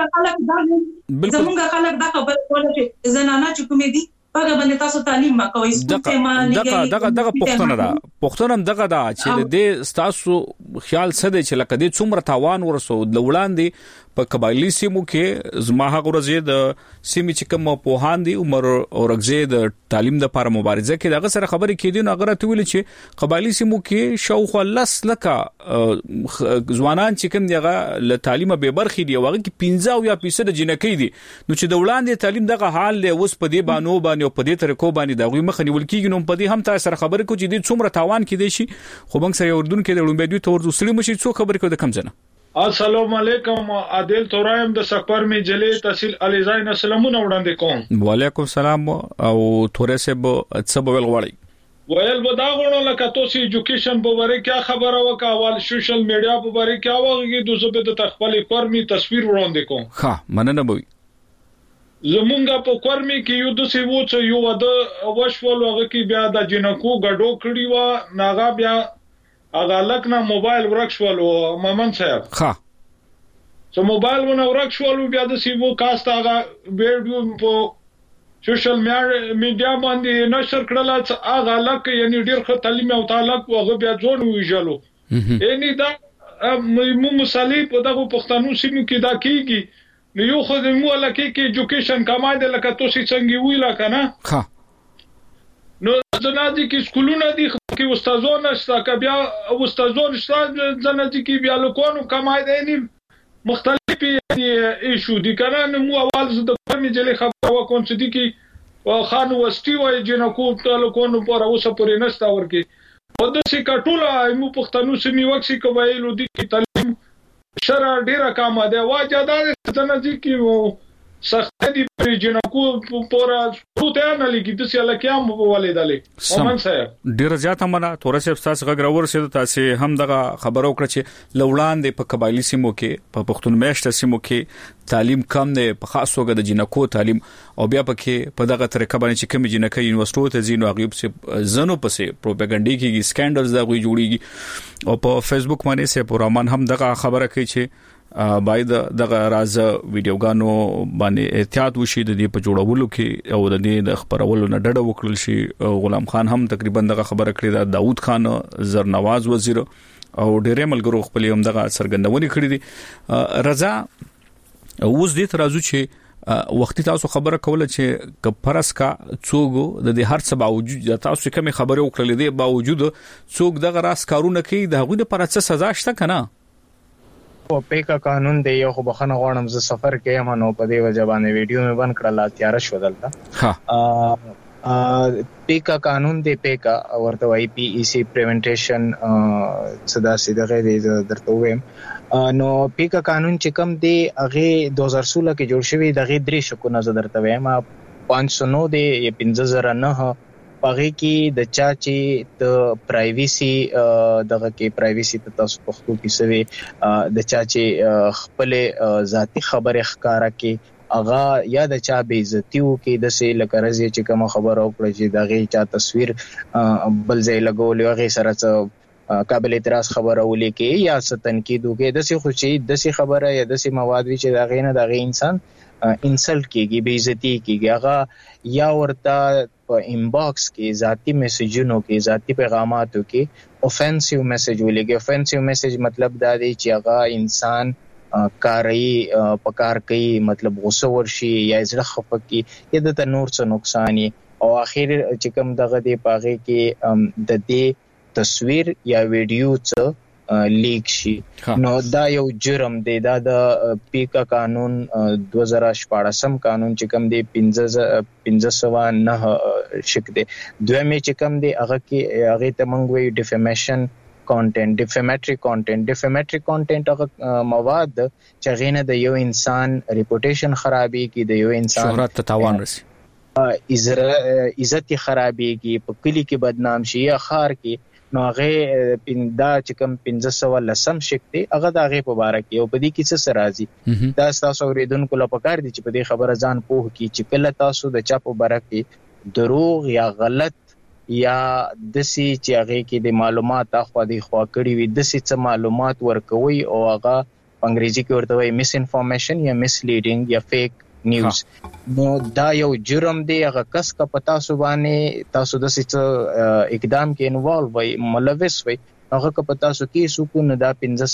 زمونږ خلک دا خبر کوله چې زنانه چې کومې دي هغه باندې تاسو تعلیم مکوئ دغه پښتنه دغه دا چې د تاسو خیال څه دی چې لکه د څومره تاوان ورسو د وړاندې په قبایلی سیمو کې زما هغه ورځې د سیمې چې کوم په هان دي عمر اورګزې د تعلیم د لپاره مبارزه کې دغه سره خبرې کېدي نو هغه راته ویل چې قبایلی سیمو کې شاوخوا لس لکه ځوانان چې کوم دغه له تعلیمه به برخې دي هغه کې 15% جنکې دي نو چې د وړاندې تعلیم دغه حال له اوس په دې باندې او په دې طریقو باندې دغه مخ نیول کېږي نو په دې هم تاسو سره خبرې کوي چې د څومره تاوان کې دي شي خو موږ سره اردن کې د لومبېدوی تور وسلې مشي څو خبرې کوي د کم ځنه السلام علیکم عادل تورایم د سفر می جلې تحصیل علیزاین السلامونه وړاندې کوم وعلیکم السلام او تورې سب څه بول غواړي ویل ودا غوڼو لکه تاسو ایجوکیشن په واره کې خبره وکاول سوشل میډیا په واره کې واغې د زبې د تخپل فرمي تصویر وړاندې کوم ها مننه بوي زمونږه په کورمي کې یو د سیمو چې یو د وشول هغه کې بیا د جنکو غډو کړی و ناغا بیا هغه لکه موبایل ورکشول او مامن صاحب ها سو موبایل ونه ورکشول بیا د سیمو کاست هغه ویډیو په سوشل میډیا باندې نشر کړل چې هغه لکه یعنی ډیر ښه تعلیم او تعلق هغه بیا ځون ویژلو یعنی دا مو مصالح په دغه پښتنو سیمو کې دا کیږي نو یو خو د مو لکه کې ایجوکیشن کمای د لکه تاسو څنګه ویلا کنه ها نو ځنادي کې سکولونه دي کې استادونه شته ک بیا استادونه شته ځنادي کې بیا لکونو کمای دي مختلفي ایشو دي کنه نو مو اول زه د کومې جلې خبره وکم چې دي کې خان وستي وای جنکو ته لکونو پر اوسه پرې نشتا ورکی په دې کټوله مو پښتنو سمي وکسي کوایلو دي کې تعلیم شرع ډیره کامه ده واجه دا څنګه چې سخت دي پر جنکو پورا ټوته نه لګي د سیاله کېم ولیدلې ومن صاحب ډیره زیاته منه تورسه تاسو غږرور سي تاسو هم دغه خبرو کړ چې لوړاندې په قبایلی سیمو کې په پښتون میشته سیمو کې تعلیم کم نه په خاصوګه د جنکو تعلیم او بیا پکې په دغه طریقه باندې چې کوم جنکې یونیورسيټو ته ځینو غیب سي زنو پسې پروپاګاندا کېږي سکینډلز دا غوي جوړيږي او په فیسبوک باندې سه پرمان هم دغه خبره کوي چې باید دغه راز ویډیوګانو باندې احتیاط وشي د دې په جوړولو کې او د دې د خبرولو نه ډډه وکړل شي غلام خان هم تقریبا دغه خبره کړې ده داوود خان زرنواز وزیر او ډېر ملګرو خپل هم دغه سرګندونې کړې دي رضا اوس دې ترازو چې وختي تاسو خبره کوله چې کفرس کا څوګو د دې هر څه باوجود تاسو کوم خبره وکړلې دي باوجود څوک دغه راس کارونه کوي د هغوی لپاره څه سزا شته کنه او پیکا قانون دی یو خو بخنه غواړم ز سفر کې هم نو په دې وجه باندې ویډیو مې بند کړل تیار شو دلته پیکا قانون دی پیکا ورته وايي پی ای سی پریونټیشن صدا سیده غیر درته ویم نو پیکا قانون چې کوم دی هغه 2016 کې جوړ شوی دغه درې شکو نه درته ویم 509 دی یا 15009 پاره کې د چا چې د پرایویسي دغه کې پرایویسي ته تاسو پښتو کې سوي د چا چې خپل ذاتی خبره ښکارا کې اغا یا د چا بے عزتیو کې د سه لکرزي چې کوم خبر او کړی چې دغه چا تصویر بل ځای لګول او هغه سره قابل اعتراض خبره ولیکي یا ستنقید وکي د سه خوشي د سه خبره یا د سه مواد وی چې دغه نه دغه انسان انسلټ کیږي بے عزتی کیږي هغه یا ورته په انباکس کې ذاتی میسجونو کې ذاتی پیغاماتو کې اوفنسیو میسج ولګي اوفنسیو میسج مطلب دا دی چې هغه انسان کاری پکار کوي مطلب غوسه ورشي یا زړه خفقي یا د نور څه نقصان او اخر چې کوم دغه دی پاغه کې د دې تصویر یا ویډیو څه لیک شي نو دا یو جرم دی دا د پیکا قانون 2014 قانون چې کوم دی 1509 شک دی دویمه چې کوم دی هغه کې هغه ته موږ وی ډیفیمیشن کانټینټ ډیفیمیټری کانټینټ هغه مواد چې غینه د یو انسان ریپوټیشن خرابي کی د یو انسان شهرت ته تاوان رسي عزت خرابي کی په کلی کې بدنام شي یا خار کې نو هغه پیندا چې کوم 1510 شکته هغه د هغه په اړه کې او په دې کې څه راځي دا تاسو اوریدونکو لپاره پکار دي چې په دې خبره ځان پوه کی چې کله تاسو د چا په اړه کې دروغ یا غلط یا دسی چې هغه کې د معلومات اخوا دی خوا کړی وي دسی څه معلومات ورکوي او هغه انګریزي کې ورته وایي مس انفارمیشن یا مس لیډینګ یا فیک نیوز نو دا یو جرم دی هغه کس کا پتا سبانه تاسو دسی څه اقدام کې انوالو وي ملوث وي هغه کا پتا سو کې سکون دا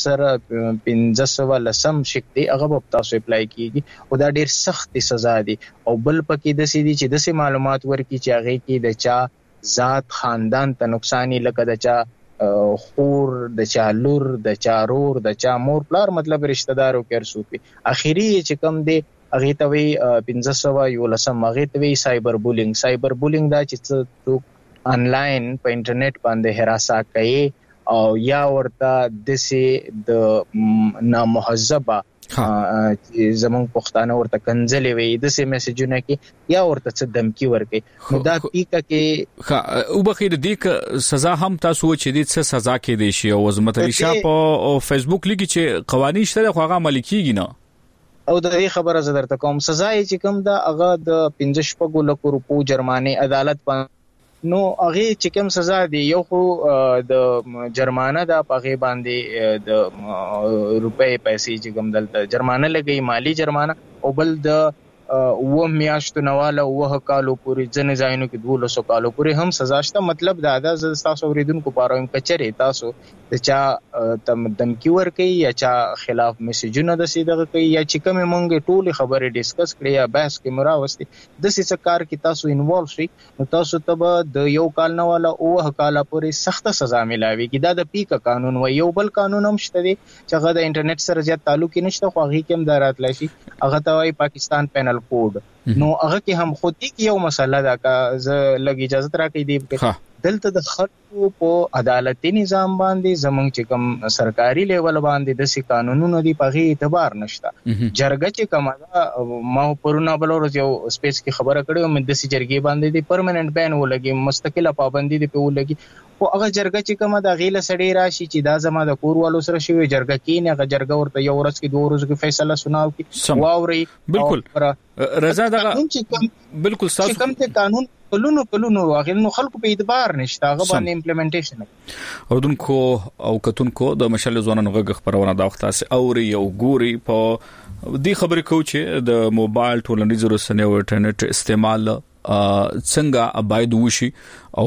1510 شک دی هغه په تاسو اپلای کیږي او دا ډیر سخت سزا دی او بل پکې دسی دي چې دسی معلومات ورکي چې هغه کې د چا ذات خاندان ته نقصانی لکه د چا خور د چا لور د چا رور د چا مور پلار مطلب رشتہ دارو کې ارسوپي اخیری چې کم دی هغه ته وی 1511 هغه ته وی سایبر بولینګ دا چې څوک انلاین په انټرنیټ باندې هراسا کوي او یا ورته د نامهذبه زمون پښتانه ورته کنځلې وي د سه میسجونه کې یا ورته څه دمکی ورکي نو دا پیکه کې او بخیر دې ک سزا هم تاسو چې دې څه سزا کې دي شي او عظمت علي شاه په فیسبوک لیکي چې قوانين شته خو هغه عملي کیږي نه او د دې خبره زه درته کوم سزا چې کوم دا هغه د 15 لک روپو جرمانه عدالت نو هغه چې کوم سزا دی یو خو د جرمانه د پغه باندې د روپې پیسې چې کوم دلته جرمانه لګي مالی جرمانه او بل د و میاشتو نواله وه کالو پوری ځنه ځایونو کې 200 کالو پوری هم سزا شته مطلب دا د تاسو اوریدونکو پاره هم کچره تاسو د چا دمکی ور کوي یا چا خلاف میسجونه د سیدغه کوي یا چې کوم مونږ ټول خبره ډیسکس کړی یا بحث کې مراوستي د څه کار کې تاسو انوالو شي نو تاسو ته د یو کال نواله وه کال پوری سخت سزا ملاوي کی دا د پیکا قانون و یو بل قانون هم شته دی چې هغه د انټرنیټ سره زیات تعلق نشته خو هغه کې هم دارات لشي هغه ته وای پاکستان پینل کوډ نو هغه کې هم خو دې کې یو مسله ده که زه لګ اجازه راکې دی دلته د خلکو په عدالتي نظام باندې زمونږ چې کوم سرکاري لیول باندې د سې قانونونو دی په غي اعتبار نشته جرګه چې کومه ما پرونه بل ورځ یو سپیس کې خبره کړې و د سې جرګې باندې دی پرمننت بین ولګي مستقله پابندي دی په ولګي او هغه جرګه چې کومه د غیله سړی راشي چې دا زما د کور والو سره شوی جرګه کې نه هغه جرګه ورته یو ورځ کې 2 ورځې کې فیصله سناو کی واوري بالکل رضا دا بالکل تاسو کوم ته قانون کلونو واغل نو خلکو په اعتبار نشته هغه باندې امپلیمنټیشن اردوونکو او کتونکو د مشل ځوانانو غږ خبرونه دا وخت تاسو اوري یو ګوري په دې خبرې کو چې د موبایل ټولنیز رسنیو او انټرنیټ استعمال څنګه باید وشي او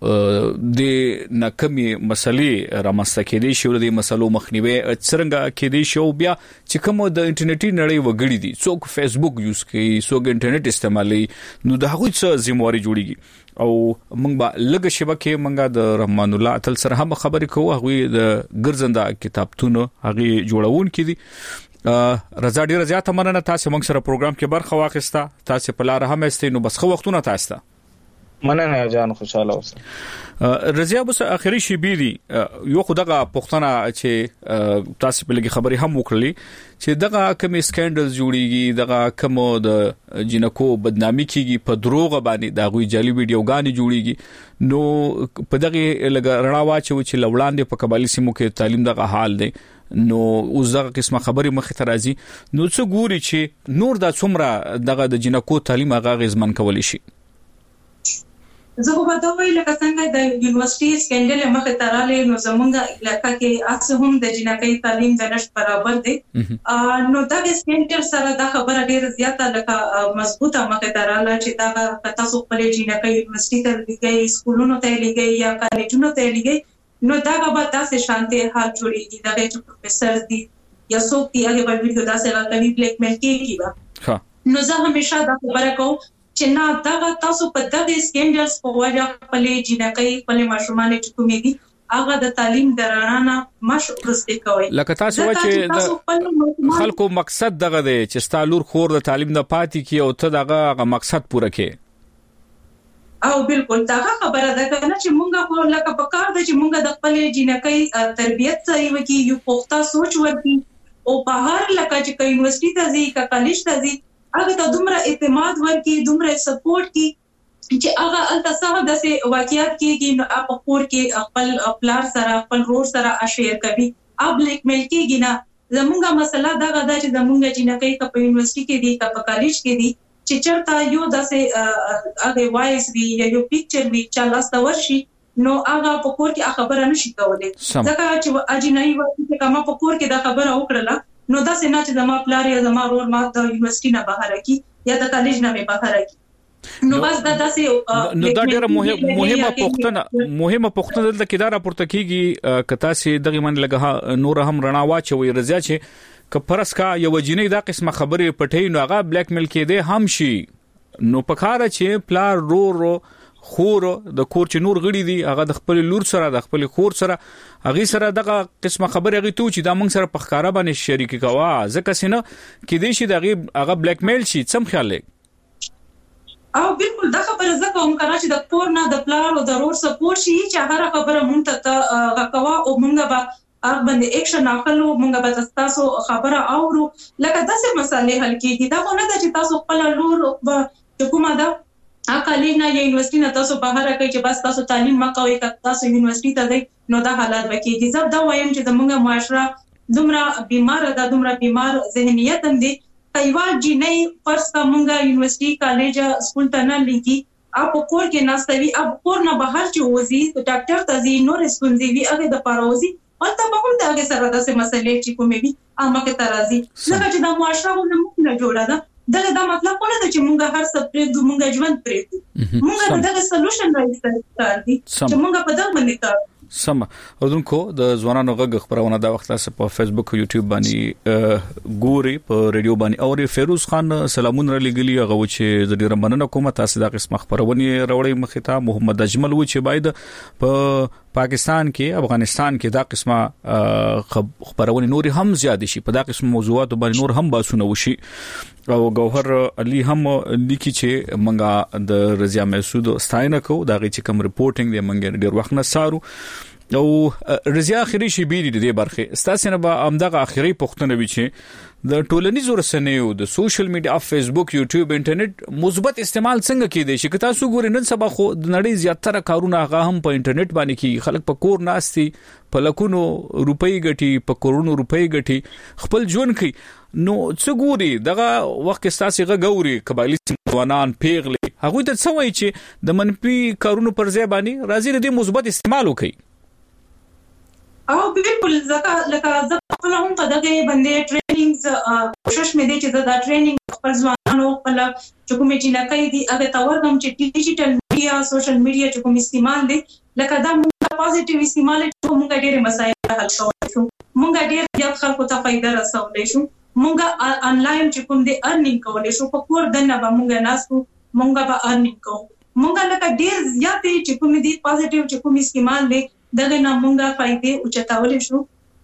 د ناکمي مسلې رامنځته کېدي شي ور دي مسلو مخنیوي څنګه کېدي شي او بیا چې کوم د انټرنیټي نړۍ وګړي دي څوک فیسبوک یوز کوي څوک انټرنیټ استعمالي نو د هغوی څه ذمہواری جوړیږي او موږ به لږ شبکه موږ د رحمان الله تل سره هم خبرې کوو هغه د ګرځنده کتابتون هغه جوړون کړي رضا ډیر زیاته مننه تاسو موږ سره پروګرام کې برخه واخیسته تاسو په لار هم استې نو بس خو وختونه تاسو مننه جان خوشاله اوسه رضیا بس اخري شی بیری یو خدغه پښتنه چې تاسو په لګي خبري هم وکړلې چې دغه کوم سکینډل جوړیږي دغه کوم د جنکو بدنامي کیږي په دروغ باندې دا غوي جعلي ویډیوګانی جوړیږي نو په دغه لګ رڼا واچو چې لوړاندې په قبایلی سیمو کې تعلیم دغه حال دی نو اوس دغه قسمه خبري مخ ته راځي نو څه ګوري چې نور د څومره دغه د جنکو تعلیم هغه غزمن کولی شي زه په دا ویل لکه څنګه د یونیورسيټي سکینډل مخه تراله نو زمونږه علاقې کې اس هم د جنکۍ تعلیم د نش برابر دي نو دا سکینډل سره دا خبره ډیره زیاته لکه مضبوطه مخه تراله چې دا تاسو خپل جنکۍ یونیورسيټي ته لګي سکولونو ته لګي یا کالجونو ته لګي نو دا به تاسو شانته حال جوړیږي دا چې پروفیسور دي یا څوک دی هغه په ویډیو تاسو راځي بلیک میل کیږي نو زه همیشه دا خبره کوم چې نه دا تاسو په دغه سکینډلز په وجه خپل جنکۍ خپل ماشومان چې کومې دي هغه د تعلیم درانه مشورسته کوي لکه تاسو چې خلکو مقصد دغه دی چې ستالور خور د تعلیم نه پاتې کی او ته دغه مقصد پوره کړي او بالکل دا خبره ده چې مونږه په لکه په کار د چې مونږه د خپل جنکۍ تربيت صحیح وکي یو پوښتنه سوچ ورکړي او په هر لکه چې یونیورسيټي ته ځي کا کالج ته ځي هغه ته دومره اعتماد ورکړي دومره سپورټ کی چې هغه التصاحب د سه واقعیت کېږي نو په کور کې خپل پلار سره خپل رور سره شیر کوي اب بلیک میل کېږي نه زمونږه مسله دا غدا چې زمونږه جنکۍ په یونیورسيټي کې دي په کالج کې دي چې چرته یو د سه هغه وایس وی یا یو پکچر وی چې لاس ورشي نو هغه په کور کې خبره نشي کولای ځکه چې اجنای وایي چې کومه په کور کې دا خبره وکړه نو دا څنګه چې زما پلار یا زما رور ما د یونیورسيټي نه بهر کی یا د کالج نه بهر کی نو بس دا داسې نو دا ډېره مهمه پوښتنه دلته کې دا راپورته کیږي کتا سي دغه من لګه نور هم رڼا واچوي رضیا چې کفرس کا یو جنې دا قسمه خبره پټي نو هغه بلیک میل کې ده هم شي نو پکاره چې پلار رور خور د کور چې نور غړي دي هغه د خپل لور سره د خپل خور سره هغه سره دغه قسمه خبره هغه تو چې دا موږ سره په ښکارا باندې شریک کوا ځکه سينه کې دې شي دغه هغه بلیک میل شي سم خیال لګ او بالکل دا خبره زکه هم کړه چې د کور نه د پلان او د رور سپورټ شي چې هغه خبره مونږ ته غکوا او مونږ به هغه باندې اکشن اخلو مونږ به تاسو خبره اورو لکه داسې مسالې حل کیږي دا نه ده چې تاسو خپل لور په کومه ده کالج نه یا یونیورسيټي نه تاسو بهر راکې چې بس تاسو تعلیم مکوئ تاسو یونیورسيټي ته ځئ نو دا حالات وکړي زب دا وایم چې زموږه معاشره دومره بیمار ده دومره بیمار ذهنیت هم دي کایوا جنې فرض کا مونږه یونیورسيټي کالج سکول ته نه لګي اپ کور کې ناستوي اب کور نه بهر چې وځي ډاکټر ته ځي نو ریسپونسي وي هغه د پاروزي او ته به هم دا هغه سره د مسلې چې کومې وي هغه کې ترازي ځکه چې د معاشره نه جوړه ده دا مطلب نه ده چې مونږه هر څه پرېږدو مونږه ژوند پرېږدو مونږه دغه سولوشن راځي چې مونږه په دغه باندې کار سم اوردونکو د ځوانانو غږ خبرونه دا وخت تاسو په فیسبوک او یوټیوب باندې ګوري په ریډیو باندې او فیروز خان سلامونه لګلی هغه چې د ډیر مننه کوم تاسو دا قسمه خبرونه راوړی مخه ته محمد اجمل و چې باید په پاکستان کې افغانستان کې دا قسمه خبرونه نور هم زیات شي په دا قسم موضوعات باندې نور هم باسونه وشي او گوهر علي هم لیکي چې منګه د رضیا مسعود ستاینه کو دا غي چې کوم ریپورټینګ دی منګه ډیر وخت نه سارو او رضیا اخري شي بیري د برخه ستاسو نه به امدغه اخري پښتنه وی چې د ټولنیزو رسنیو د سوشل میډیا فیسبوک یوټیوب انټرنیټ مثبت استعمال څنګه کیدی شي که تاسو ګورئ نن سبا خو د نړۍ زیاتره کارونه هغه هم په انټرنیټ باندې کی خلک په کور ناستي په لکونو روپۍ ګټي په کورونو روپۍ ګټي خپل ژوند کوي نو څه ګوري دغه وخت تاسو غوړي قبایلی ځوانان پیغلي هغه ته څه وایي چې د منفي کارونو پر ځای باندې راځي د مثبت استعمال وکړي او بالکل ځکه لکه زه خپل هم په دغه باندې ټریننګز کوشش مې دي چې دا ټریننګ خپل ځوانانو خپل چې کومې چې لکه دي هغه تورغم چې ډیجیټل میډیا سوشل میډیا چې کوم استعمال دي لکه دا موږ پازیټیو استعمال چې موږ ډېر مسایل حل کوو موږ ډېر زیات خلکو ته فائدہ رسولای شو موږ انلاین چې کوم دي ارنینګ کولای شو په کور دنه به موږ ناسو موږ به ارنینګ کوو موږ لکه ډېر زیات چې کوم دي پازیټیو چې کوم استعمال دي دغه نه موږ فائدې او چتاولې شو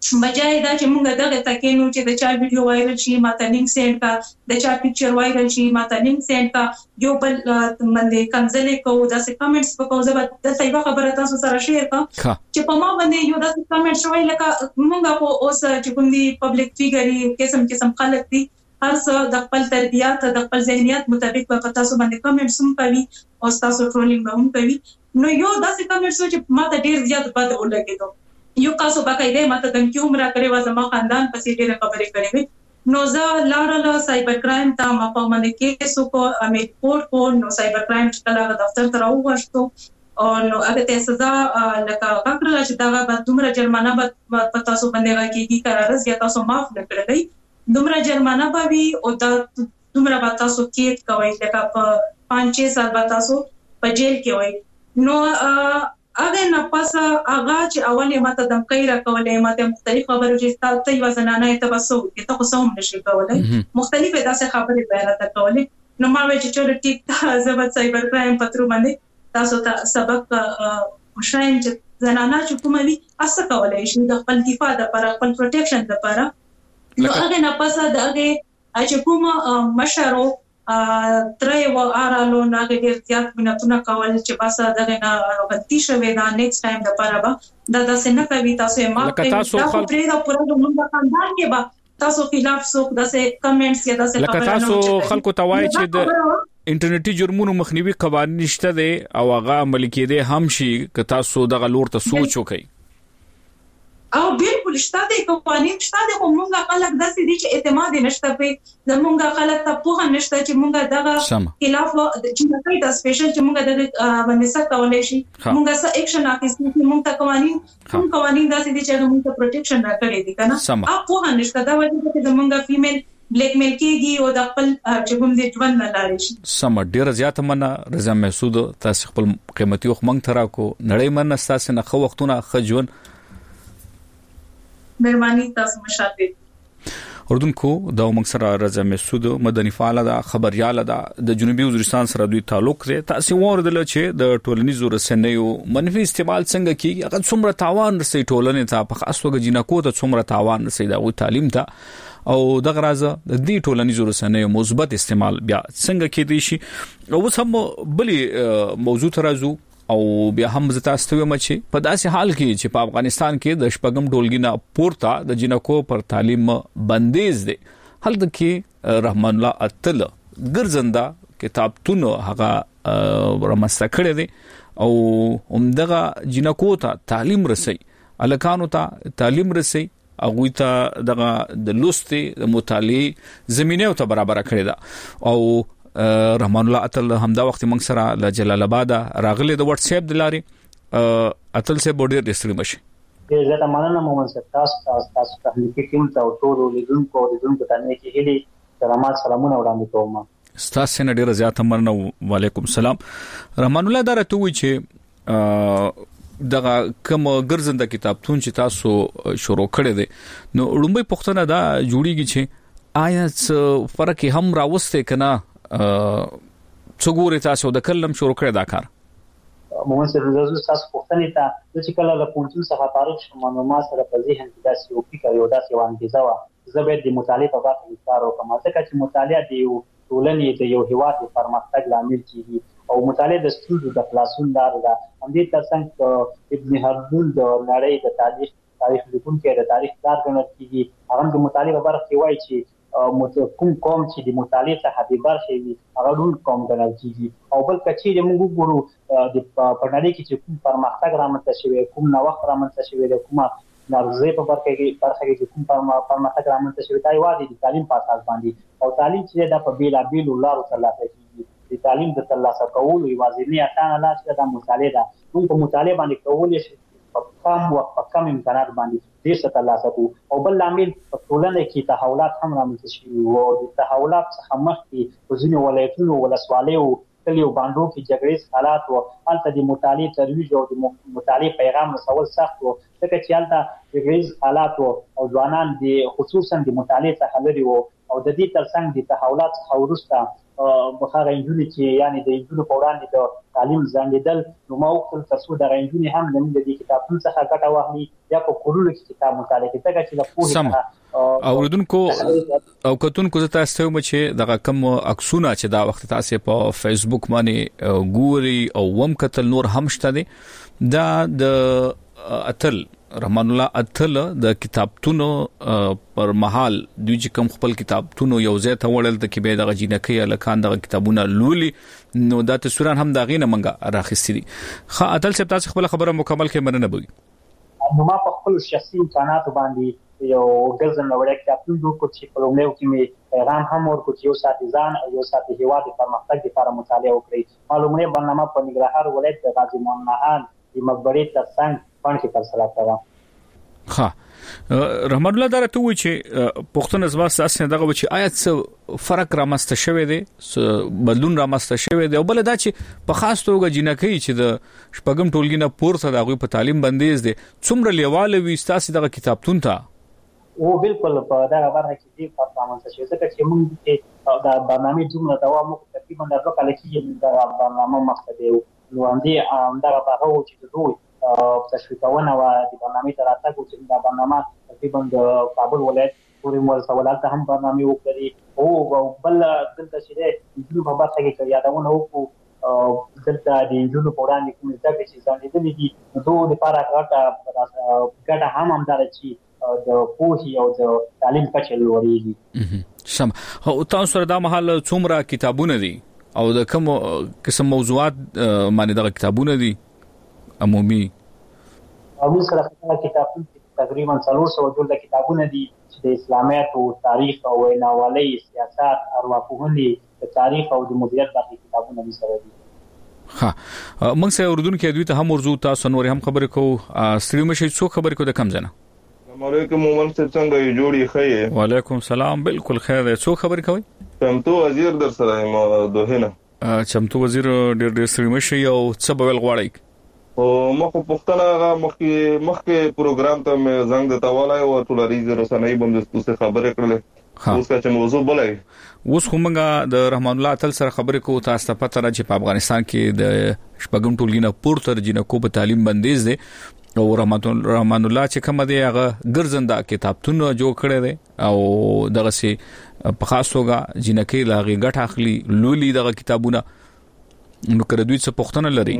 بجای دا چې موږ دغه تکینو چې د چا ویډیو وایرل شي ماته لینک سند کا د چا پکچر وایرل شي ماته لینک سند کا یو بل باندې کنځلې کو دا څه کمنټس وکاو زه به د صحیح خبره تاسو سره شیر کا چې په ما باندې یو داسې کمنټ شوی لکه موږ په اوس چې کوم دي پبلک فیګر قسم خلک دي هر څه د خپل تربیات د خپل ذهنیت مطابق په تاسو باندې کمنټس هم کوي او تاسو ټرولینګ هم کوي نو یو داسې کمنټس چې ماته ډیر زیات بد ولګیدو یو کاسو باقاعده ماته د کیوم را کړی و زما خاندان پسې ډېر خبرې کړې وي نو زه لاړل سایبر کرائم ته ما په باندې کیسو کو امید پورت کو نو سایبر کرائم چې کله دفتر ته راوښتو او نو هغه ته سزا لکه غکړه چې دا به دومره جرمانه به پتا سو باندې راکېږي قرار یا تاسو معاف نکړئ دومره جرمانه به وي او دا دومره به تاسو کېټ کوي لکه په 5-6 سال به تاسو په جیل کې وي نو هغه نه پس هغه چې اولې ماته دمکې را کولې ماته مختلف خبرو چې تاسو ته وزنانه تبسو کې تاسو هم نشئ کولای مختلفه داسې خبرې بیان تا کولې نو ما وی چې چلو ټیک زبر سایبر کرائم پترو باندې تاسو ته سبق مشایم چې زنانه چې کومه وي اسه کولای شي د خپل دفاع لپاره خپل پروټیکشن لپاره نو هغه نه پس دغه چې کومه مشرو ترې و ارالو ناګه ډیر زیات منتونه کول چې باسه دغه نه غلطي شوه دا نیکسټ ټایم د پاره به دا څنګه کوي تاسو یې ما تاسو پرې دا پوره د موږ خاندان کې به تاسو خلاف څوک داسې کمنټس یا داسې خبرونه تاسو خلکو توای چې د انټرنیټي جرمونو مخنیوي قوانین شته دي او هغه عملي کېده هم شي که تاسو دغه لور ته سوچ وکړئ او بالکل شته د قوانین شته د موږ خلک داسې دي چې اعتماد نشته په زمونږ خلک ته په نشته چې موږ دغه خلاف چې موږ د سپیشل چې موږ د باندې څه کولای شي موږ څه اکشن اخیستو چې موږ ته قوانین داسې دي چې موږ ته پروټیکشن راکړي دي کنه په نشته دا وایي چې زمونږ فیمیل بلیک میل کېږي او د خپل چې کوم دي ژوند نه لاري شي سم ډیر زیات منه رضا محسود تاسو خپل قیمتي وخت مونږ ترا کو نړۍ منه تاسو نه خو وختونه خجون مهرباني تاسو مشاهده اردن کو د مکسر رضا محسود مدني فعال ده خبريال ده د جنوبي وزیرستان سره دوی تعلق لري تاسو وردل چې د ټولنیزو رسنیو منفي استعمال څنګه کیږي هغه څومره تاوان رسي ټولنې ته په خاص توګه جنکو ته څومره تاوان رسي دا او تعلیم ته او دغه راځه د دې ټولنیزو رسنیو مثبت استعمال بیا څنګه کېدی شي او سم بلی موضوع ترازو او بیا هم زتا استوي مچ په داسې حال کې چې په افغانستان کې د شپږم ټولګي نه پورته د جنکو پر تعلیم بندیز دي هلته کې رحمان الله اتل ګرځنده کتابتون هغه رامسته کړی دي او همدغه جنکو ته تعلیم رسي الکانو ته تعلیم رسي اغوی ته دغه د لوستي د مطالعه زمينه ته برابر کړی دا او رحمان الله اتل همدا وخت موږ سره له جلال آباد راغله د واتس اپ د لاري اتل سه بورډر ډیسټرکټ مشه زه مننه مومن تاسو ته لیکي کوم ته ټول لیدونکو ته نه کې هلي سلامونه وړاندې کوم ستاسو نه ډیر زیات مننه وعلیکم السلام رحمان الله درته وی چې دغه کوم ګرځنده کتابتون چې تاسو شروع کړی دی نو لومبي پښتنه دا جوړیږي چې آیا فرق هم راوسته کنه څوګوري تاسو د کلم شروع کړی دا کار موږ سره د تاسو پښتنې ته چې کله له پونتون څخه فارغ شوم نو ما سره په ذهن کې داسې یو فکر یو داسې وانګیزه و زه به د مطالعه په برخه کې کار وکړم ځکه چې مطالعه د یو ټولنې د یو هیواد د پرمختګ لامل کیږي او مطالعه د ستونزو د خلاصون لار ده همدې ترڅنګ ابن خلدون د نړۍ د تاریخ لیکونکي د تاریخ کار ګڼل کیږي هغه د مطالعه په برخه کې وایي چې کوم قوم چې د مطالعه څخه د برخې وي هغه ټول قوم ګڼل کیږي او بل کچې موږ وګورو د پړنړۍ کې چې کوم پرمختګ رامنځته شوی کوم نوښت رامنځته شوی د کومه نارضای په برخه کې کوم پرمختګ رامنځته شوی دا یوازې د تعلیم په اساس باندې او تعلیم چې د په بیلابیل لارو ترلاسه کیږي د تعلیم د ترلاسه کولو یوازې نه اسانه لار چې د مطالعه ده موږ په مطالعه باندې کولای شو په کم وخت په کم امکانات باندې ډیر څه ترلاسه کوو او بل لامل په ټولنه کې تحولات هم رامنځته شوي او د تحولات څخه مخکې په ځینو ولایتونو ولسوالیو کلیو باندې کې جګړې حالات او البته د مطالعه ترویج او د مطالعه پیغام رسول سخت او ځکه چې البته جګړې حالات او ځوانان د خصوصا د مطالعه څخه لري او د دې ترڅنګ د تحولات څخه ورسته بخاره انجونی چې یعنی د انجونو په وړاندې د تعلیم ځنډیدل نو ما وکړل ترڅو د انجونی هم د دې کتابونو څخه ګټه واخلي یا په کورونو کې کتاب مطالعه کوي څنګه چې د پوهې اوردونکو او کتونکو زه تاسو ته مچ دغه کم عکسونه چې دا وخت تاسو په فیسبوک باندې ګوري او وم کتل نور هم شته دي دا د اتل رحمان الله اتل د کتابتونو پر محل دوی چې کوم خپل کتابتونو یو ځای ته وړل د کې به د جنکې الکان د کتابونه لولي نو دا تصویران هم دا غینه منګه راخستې دي خا اتل چې تاسو خپل خبره مکمل کې مننه بوي نو ما په خپل شخصي امکانات باندې یو ګرځن وړ کتابتون دوه کو چې په لومړیو کې می پیغام هم ورکو چې یو ساتيزان یو ساتي هیواد پرمختګ لپاره مطالعه وکړي معلومه برنامه په نګرهار ولایت د غازی محمد د مقبره ترڅنګ باندې ترسره کړه ها رحمان الله درته وی چې پښتون ازواس اسنه دغه چې آیت څه فرق را مسته شوی دی بدلون را مسته شوی دی او بل دا چې په خاص توګه جنکې چې د شپږم ټولګي نه پورته دغه په تعلیم بندیز دي څومره لیواله وي ستاسو دغه کتابتون ته او بالکل په دا برخه کې دې پرفارمنس شي ځکه چې موږ دا برنامه دومره دوام وکړ تقریبا د دوه کال کې دا برنامه مخته دی نو همدې دا هغه چې دوی تشویقونه او د برنامه تر راتګ چې دا برنامه تقریبا د کابل ولایت پورې مول سوالات هم برنامه وکړي او بل دلته چې د په برخه کې یادونه وکړو دلته د انجونو په وړاندې کوم ځای چې ځانګړي دي دوه لپاره ګټه هم دار چې د پوهې او د تعلیم کچه لوړیږي سم او تاسو سره دا محل څومره کتابونه دي او د کوم قسم موضوعات باندې دا کتابونه دي عمومي سره کتابونه تقریبا 300 د کتابونه دي چې د اسلامیت او تاریخ او ویناوالۍ سیاست ارواپوهنې د تاریخ او د مدیریت باندې کتابونه دي سره دي ها موږ سره اردن کې دوی ته هم ورزو تاسو نور هم خبرې کو ستړي مشي څو خبرې کو د کم ځنه السلام علیکم مومن څنګه جوړی خې وعلیکم السلام بالکل خیر دی څو خبرې کوي چمتو وزیر در سره ما دوهنه چمتو وزیر ډېر ستړي مشي او څه بول غواړي او مخ پختنه مخکې پروګرام ته مې زنګ د تاوالای او ټولریز رسنۍ باندې څه خبرې کړلې اوس چې موضوع بلای اوس کومه د رحمان الله تعالی سره خبرې کوو تاسو ته پته را چې په افغانستان کې د شپږم ټولګي نه پورته جنکو په تعلیم بندیز دي او رحمان الله چې کوم دی هغه ګرځنده کتابتون جوړ کړی دی او دغه سي په خاص توګه جنکې لاغي ګټ اخلي لولي دغه کتابونه نو کړه دوی څه پښتنه لري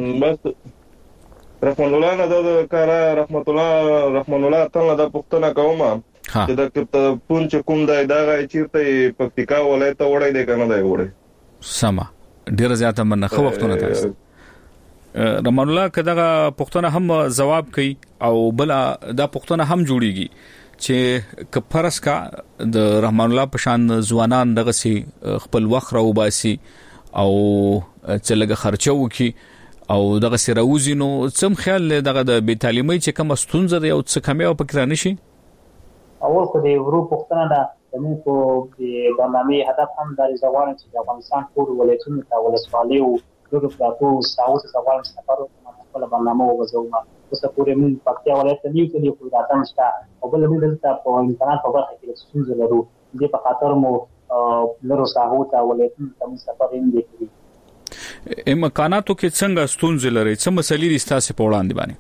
بس رحمان الله نه د کارا رحمت الله تعالی د پښتنه کومه چې د کتابتون چې کوم دی دا چیرته پکتیکا ولایت ته وړي دی کنه دی وړي سما ډیر زیاته منخه وختونه تاسو رحمان الله کداغه پښتنه هم جواب کوي او بل دا پښتنه هم جوړیږي چې کفرس کا د رحمان الله پشان ځوانان دغه سي خپل وخت راو باسي او چې لګه خرچو کی او دغه سي راوزي نو څم خیال دغه د بي تعلیمي چې کوم ستونزه دی او څه کمی او پکې نشي اول خو د ورو پښتنه دا زموږ په برنامه هدف هم د ځوانانو چې د افغانستان ټول ولایتونو ته ولسوالۍ او ټول پلاتو ساوث سوال سفر په برنامه وګورم اوس پورې موږ پکتیا ولایت ته نیو کې په داتم شته او بل موږ دلته په امکانات په برخه کې څه لرو دې په خاطر مو لرو ساحو ته ولایتونو ته سفر هم وکړي امکاناتو کې څنګه ستونزې لري څه مسلې دي تاسو په وړاندې باندې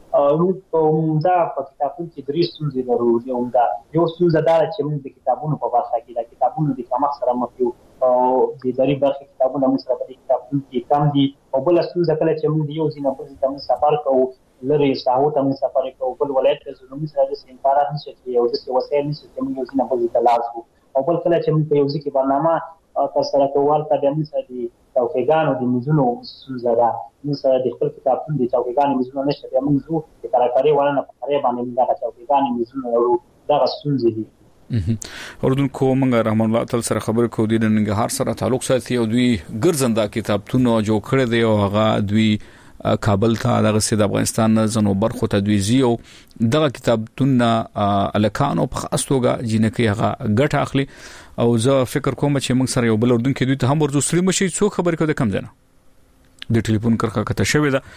دا په کتابونو کې درې ستونزې لرو یو ستونزه دا چې موږ د کتابونو په برخه کې د کتابونو د کم سره مخ یو او د دری برخه کتابونه موږ سره په کتابونو کې کم دي او بل ستونزه کله چې موږ یو ځینې په ځینې سفر کوو لري ساحو ته موږ سفر کوو بل ولایت ته زموږ سره د امکانات نشته یو د وسایل نشته چې موږ یو ځینې په ځای لاسو او بل کله چې موږ یو ځکه برنامه تاسو کوال ته د موږ سره توفیقانو د مزونو سوزرا موږ سره د خپل کتابتون د توفیقانو مزونو نشته د موږ د کارکاري ورنه په اړه باندې د توفیقانو مزونو ورو دا ستونزې دي اردن کوم رحمان الله تعالی سره خبر کو دي د ننګرهار سره تعلق ساتي او دوی ګرځنده کتابتون جوړ کړی دی او هغه دوی کابل ته دغه سید افغانستان زنو برخو ته دوی زیو دغه کتابتون الکانو په خاص توګه جنکې هغه ګټ اخلي او زه فکر کوم چې موږ سره یو بل اردن کې دوی ته هم ورزو سری مشي څو خبرې کو د کم ځنه د ټلیفون کرخه کته شوې ده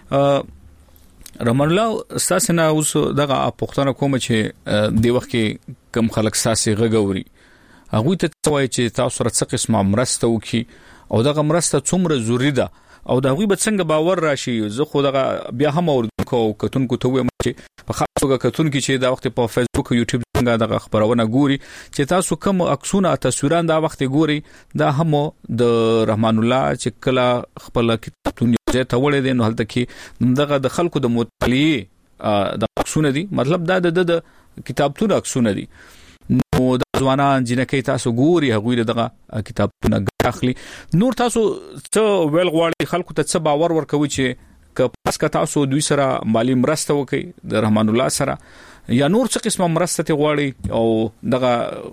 رحمان الله استاد نه اوس دغه پښتنه کوم چې د وخت کې کم خلک ساسي غغوري هغه ته وایي چې تاسو سره څه قسمه مرسته وکي او دغه مرسته څومره ضروری ده او دا غوي به څنګه باور راشي زه خو دغه بیا هم اوردونکو کتونکو ته وایم چې په خاصه کتونکو چې دا وخت په فیسبوک او یوټیوب څنګه دغه خبرونه ګوري چې تاسو کوم عکسونه تصویران دا وخت ګوري دا هم د رحمان الله چې کله خپل کتابونه ته وړي دي نو هلته کې دغه د خلکو د مطالعه د عکسونه دي مطلب دا د کتابونه عکسونه دي نو د ځوانان جنکې تاسو ګوري هغه دغه کتابونه اخلي نور تاسو څه ویل غواړي خلکو ته څه باور ورکوي چې پس کا تاسو دوی سره مالی مرسته وکي د رحمان الله سره یا نور څه قسمه مرسته غواړي او دغه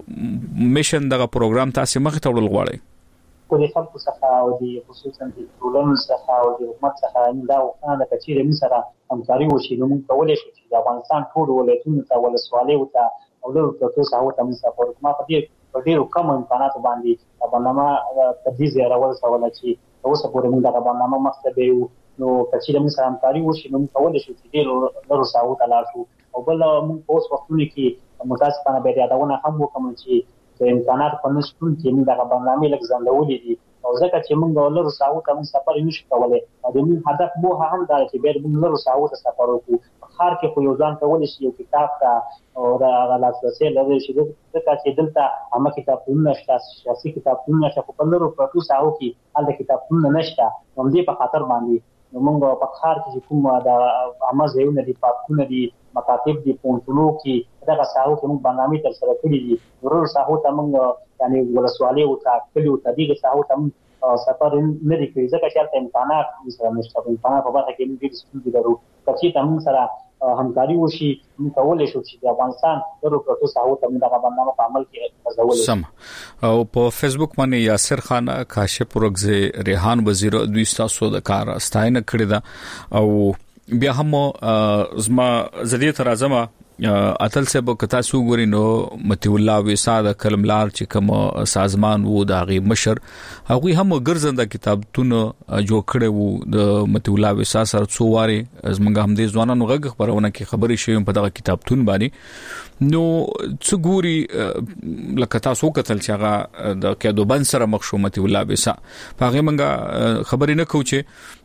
میشن دغه پروګرام تاسو مخ ته وړل غواړي کو د خلکو څخه او د خصوصا د ټولنې څخه او د حکومت څخه دا وخت د کچېره می سره همکاري وشي نو موږ کولای شو چې د افغانستان ټول ولایتونو ته ولسوالۍ وته او د تاسو هغه ته مسافر ما په ډېر کم امکانات باندې برنامه تدریس راول سوال چې اوس پورې موږ دا برنامه مخته یو نو کچېره می سره همکاري وشي نو موږ کولای شو چې ډېر لرو ساو ته لاړ شو او بل موږ اوس وختونه کې متاسفانه به یادونه هم وکم چې د امکانات په نشټون کې موږ دا برنامه لږ ځندولې دي او ځکه چې موږ لرو ساو ته موږ سفر نشو کولای د موږ هدف مو هم دا چې به موږ لرو ساو ته سفر وکړو خار کې خو یو ځان کولای شي یو کتاب ته او دا غلاڅه لري چې ځکه چې دلته هم کتابونه نشته شخصي کتابونه نشته په لرو پروتو ساو کې هغه کتابونه نشته هم دې په خاطر باندې موږ په خار کې کوم دا امازونه دي پاتونه دي مکاتب دي پونتلو کې دا ساو کې موږ برنامه تر سره کړی دي ورور ساو ته موږ یعنی ولسوالۍ او تاکلي او تدیګ ساو ته سفر نه دی کړی ځکه چې امکانات سره نشته امکانات په برخه کې موږ ډېر ستونزې لرو چې تاسو سره همکاري وشي موږ کولای شو چې د افغانستان ورو پروتو ساو ته موږ دا برنامه په عمل کې ځولې سم او په فیسبوک باندې یاسر خان کاشف ورغزه ریحان وزیر دوی تاسو د کار ستاینه کړی دا او بیا هم زما زدي تر اعظم اتل صاحب کتا سو ګوري نو متي الله وساده کلملار چې کوم سازمان وو د غي مشر هغه هم ګرځنده کتابونه جوړ کړي وو د متي الله وسا سره څو واره زمونږ هم دي ځوانانو غږ خبرونه کې خبري شوی په دغه کتابتون باندې نو څو ګوري لکه تاسو کتل چې هغه د کېدو بن سره مخشومتي الله وسا هغه منګه خبرې نه کوچې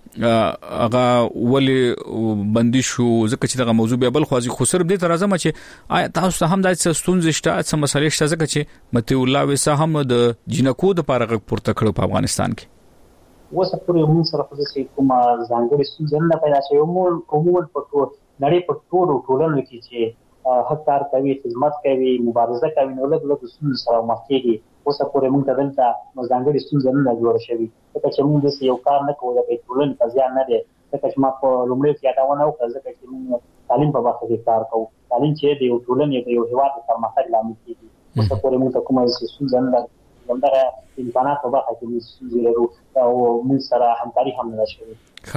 هغه ولې بندي شو ځکه چې دغه موضوع به بل خوازي خو صرف دې تر ازمه چې تاسو هم دای څه ستونزې شته څه مسلې شته ځکه چې متي الله وسا هم د جنکو د پارغ پورته کړو په افغانستان کې وسه پورې موږ سره په دې کومه ځانګړې ستونزې نه پیدا شوه عموما په ټول نړۍ په ټولنو کې چې حق کار کوي خدمت کوي مبارزه کوي نو لږ ستونزې سره مخ کېږي اوس پورې موږ دلته ځانګړې ستونزې نه جوړ شوي ځکه چې موږ یو کار نه کوو د ټولنې په ځای نه دی ځکه چې ما په لومړي کې یادونه وکړه ځکه چې موږ تعلیم په برخه کې کار کوو تعلیم چې د یو ټولنې د یو هیواد د پرمختګ لامل کیږي اوس پورې موږ کومه ستونزې نه لرو امکانات په برخه کې ستونزې لرو او موږ سره همکاري هم نه شوي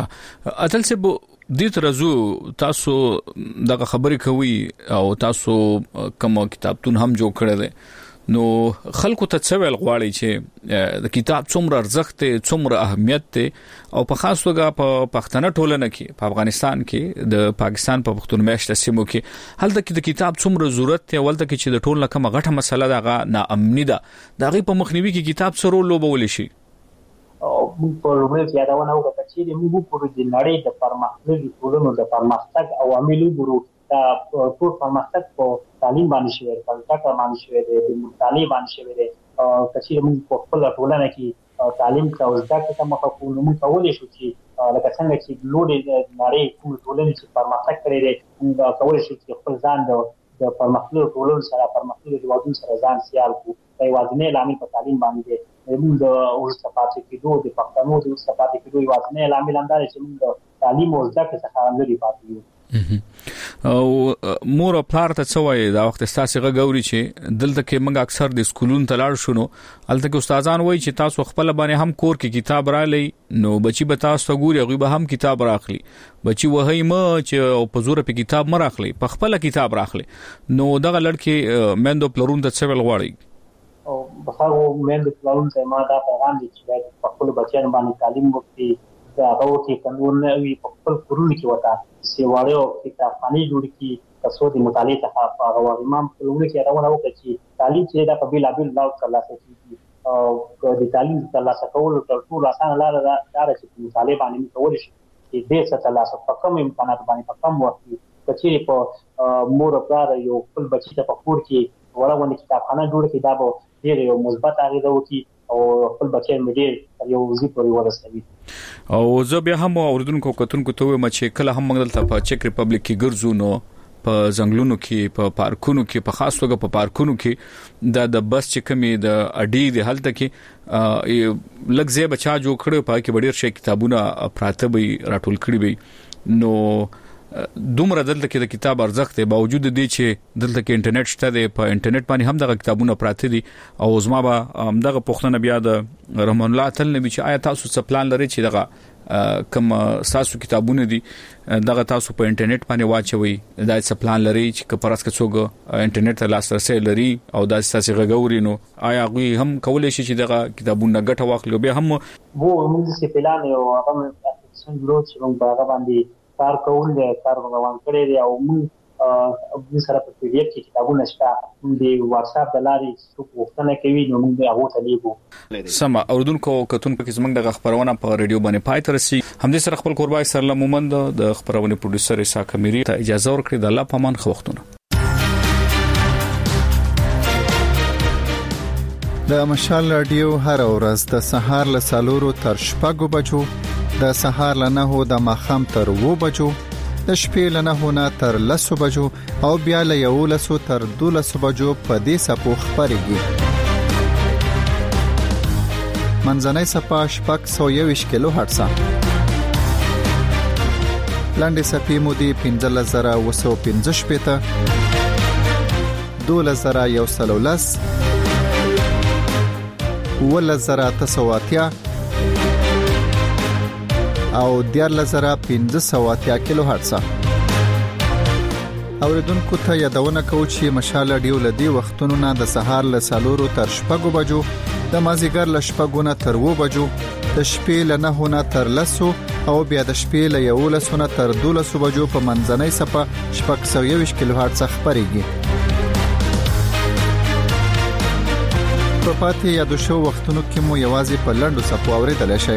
اتل څه دې ترزو تاسو دغه خبرې کوي او تاسو کوم کتابتون هم جوړ کړی دی نو خلکو ته څه ویل غواړي چې د کتاب څومره ارزښت څومره اهمیت ته او په خاص توګه په پښتنه ټولنه کې په افغانستان کې د پاکستان په پښتون میشته سیمو کې هلته کې د کتاب څومره ضرورت ته ولته کې چې د ټولنه کومه غټه مسله ده ناامني ده دغه په مخنیوي کې کتاب سره لوبول شي او موږ په لومړي کې یادونه وکړه چې موږ په دې نړۍ د پرمختګ ټولنو د پرمختګ عوامل ګورو دا ټول پرمختګ په تعلیم باندې شوی دی په ټاکه باندې شوی دی د مطالعه باندې شوی دی چې موږ په خپل ټولنه کې تعلیم ته او زده کړه ته مخه کوو نو موږ کولای شو چې لکه څنګه چې لوړې نړۍ ټول ټولنې چې پرمختګ کړی دی موږ کولای شو چې خپل ځان د پرمختګ ټولنې سره پرمختګ هیوادونو سره ځان سیال کړو دا یوازینی لامل په تعلیم باندې دی موږ د ورسته پاتې کېدو د پښتنو د ورسته پاتې کېدو یوازینی لامل هم دا چې موږ د تعلیم او زده کړې څخه لرې پاتې یو او مور پلار ته څه وایي دا وخت تاسو غوړي چې دلته کې موږ اکثر د سکولونو ته لاړ شو نو الته کې استادان وایي چې تاسو خپل باندې هم کور کې کتاب را لې نو بچي به تاسو ګوري غوي به هم کتاب راخلي بچي وهي ما چې په زور په کتاب مراخلي په خپل کتاب راخلي نو دغه لړکي مندو پلرون ته څه ویل غواړي او بخارو مندو پلرون ته ما دا پیغام دي چې په خپل بچیانو باندې تعلیم وکړي دا هغه کې قانون وي په خپل کورونه کې وتا سیواړو کتابخانه جوړ کی تاسو د مطالعه ته هغه امام کولونه کې راوړل وکړي چې تعلیم چې دا په بیلابل ډول ترلاسه کیږي او د تعلیم ترلاسه کول تر ټولو اسانه لار ده چې مطالعه باندې کول شي چې د څه ترلاسه په کوم امکانات باندې په کم وخت کې چې په مور پلار یو خپل بچی ته په کور کې ورونه کتابخانه جوړ کړي دا به ډېر یو مثبت اغیزه وکړي او خپل بچی مې یو وزي پورې ورسوي. او زه بیا هم اوردونکو کتونکو ته وایم چې کله هم موږ دلته په چک ریپبلیک کې ګرځو نو په ځنګلونو کې په پارکونو کې په خاص توګه په پارکونو کې د بس چې کمی د اډي د حالت کې لږ ځای بچا جوړ کړو په کې ډېر شي کتابونه پراته وي راټول کړي وي نو دومره دلته کې د کتاب ارزښت دی باوجود دی چې دلته کې انټرنیټ شته دی په انټرنیټ باندې هم دغه کتابونه پراته دي او زما به دغه پوښتنه بیا د رحمان الله تل نبی چې آیا تاسو څه پلان لرئ چې دغه کوم تاسو کتابونه دي دغه تاسو په انټرنیټ باندې واچوي دا څه پلان لري چې کپرس کڅوګ انټرنیټ ته لاسرسي لري او دا تاسو غوړي نو آیا غوي هم کولای شي چې دغه کتابونه ګټه واخلي بیا هم وو موږ څه پلان یو هغه څنګه چې موږ هغه باندې کار کول دي کار روان کړی دی او موږ سره په پی ډی اف کې کتابونه شته د واتس اپ د لارې څو وختونه کوي نو موږ هغه ته لیکو سم اوردونکو کتونکو کې زمنګ د خبرونه په رادیو باندې پای تر سي همدې سره خپل قربای سره مومند د خبرونه پروډوسر اسا کمیری ته اجازه ورکړي د الله پامان خوښتونه. د مشال رادیو هر ورځ د سهار له 4 تر 6 بجو د سهار له 9 د ماخام تر 2 بجو د شپې له 9 نه تر 10 بجو او بیا له 11 تر 12 بجو په دې سپو خبريږي. منځنۍ سپا شپږ 121 کیلو هرتز لاندې سپې مودي 15015 پته 2113 ولزراتسواتیا او 14500 کیلو هرتز. اوریدونکو ته یادونه کوم چې مشال رادیو لدی وختونو نه د سهار له 4 تر 6 بجو د مازیګر له 6 نه تر 2 بجو د شپې له 9 نه تر 10 او بیا د شپې له 11 نه تر 12 بجو په منځنۍ صفه 121 کیلو هرتز خبريږي. په پاتې یادو شو وختونو کې مو یوازې په لندو صفو اوریدل شي.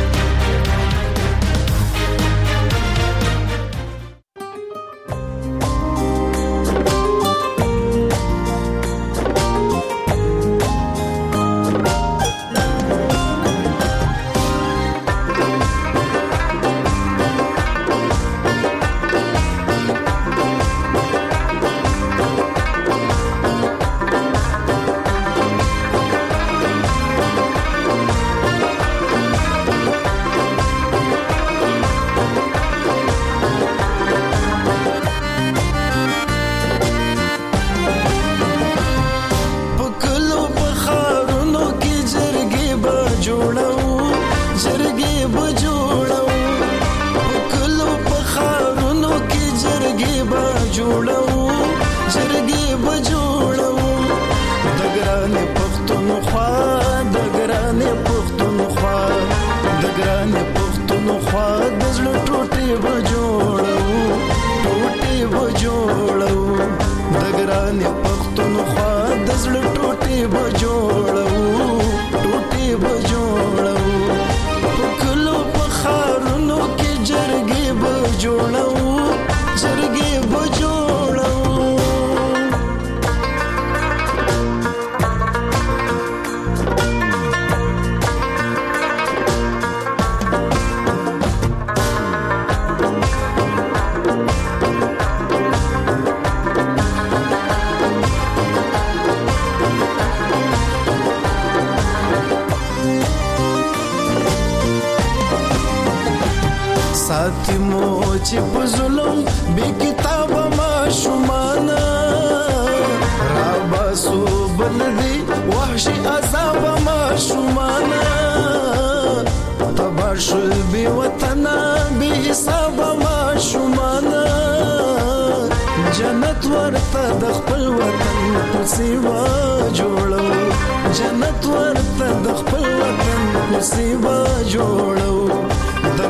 جنت ورته د خپل وطن په سیوا جوړو جنت ورته د خپل وطن په سیوا جوړو د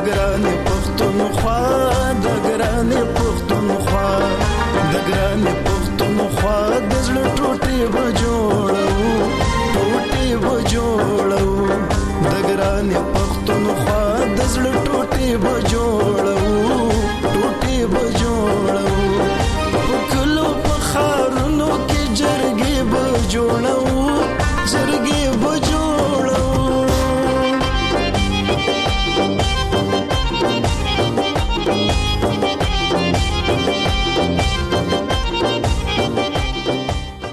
ګرانې پښتونخوا د ګرانې پښتونخوا د ګرانې پښتونخوا د زړه ټوټې به جوړو د ګرانې پښتونخوا د زړه ټوټې به جوړو په کلو په ښارونو کې جرګې به جوړو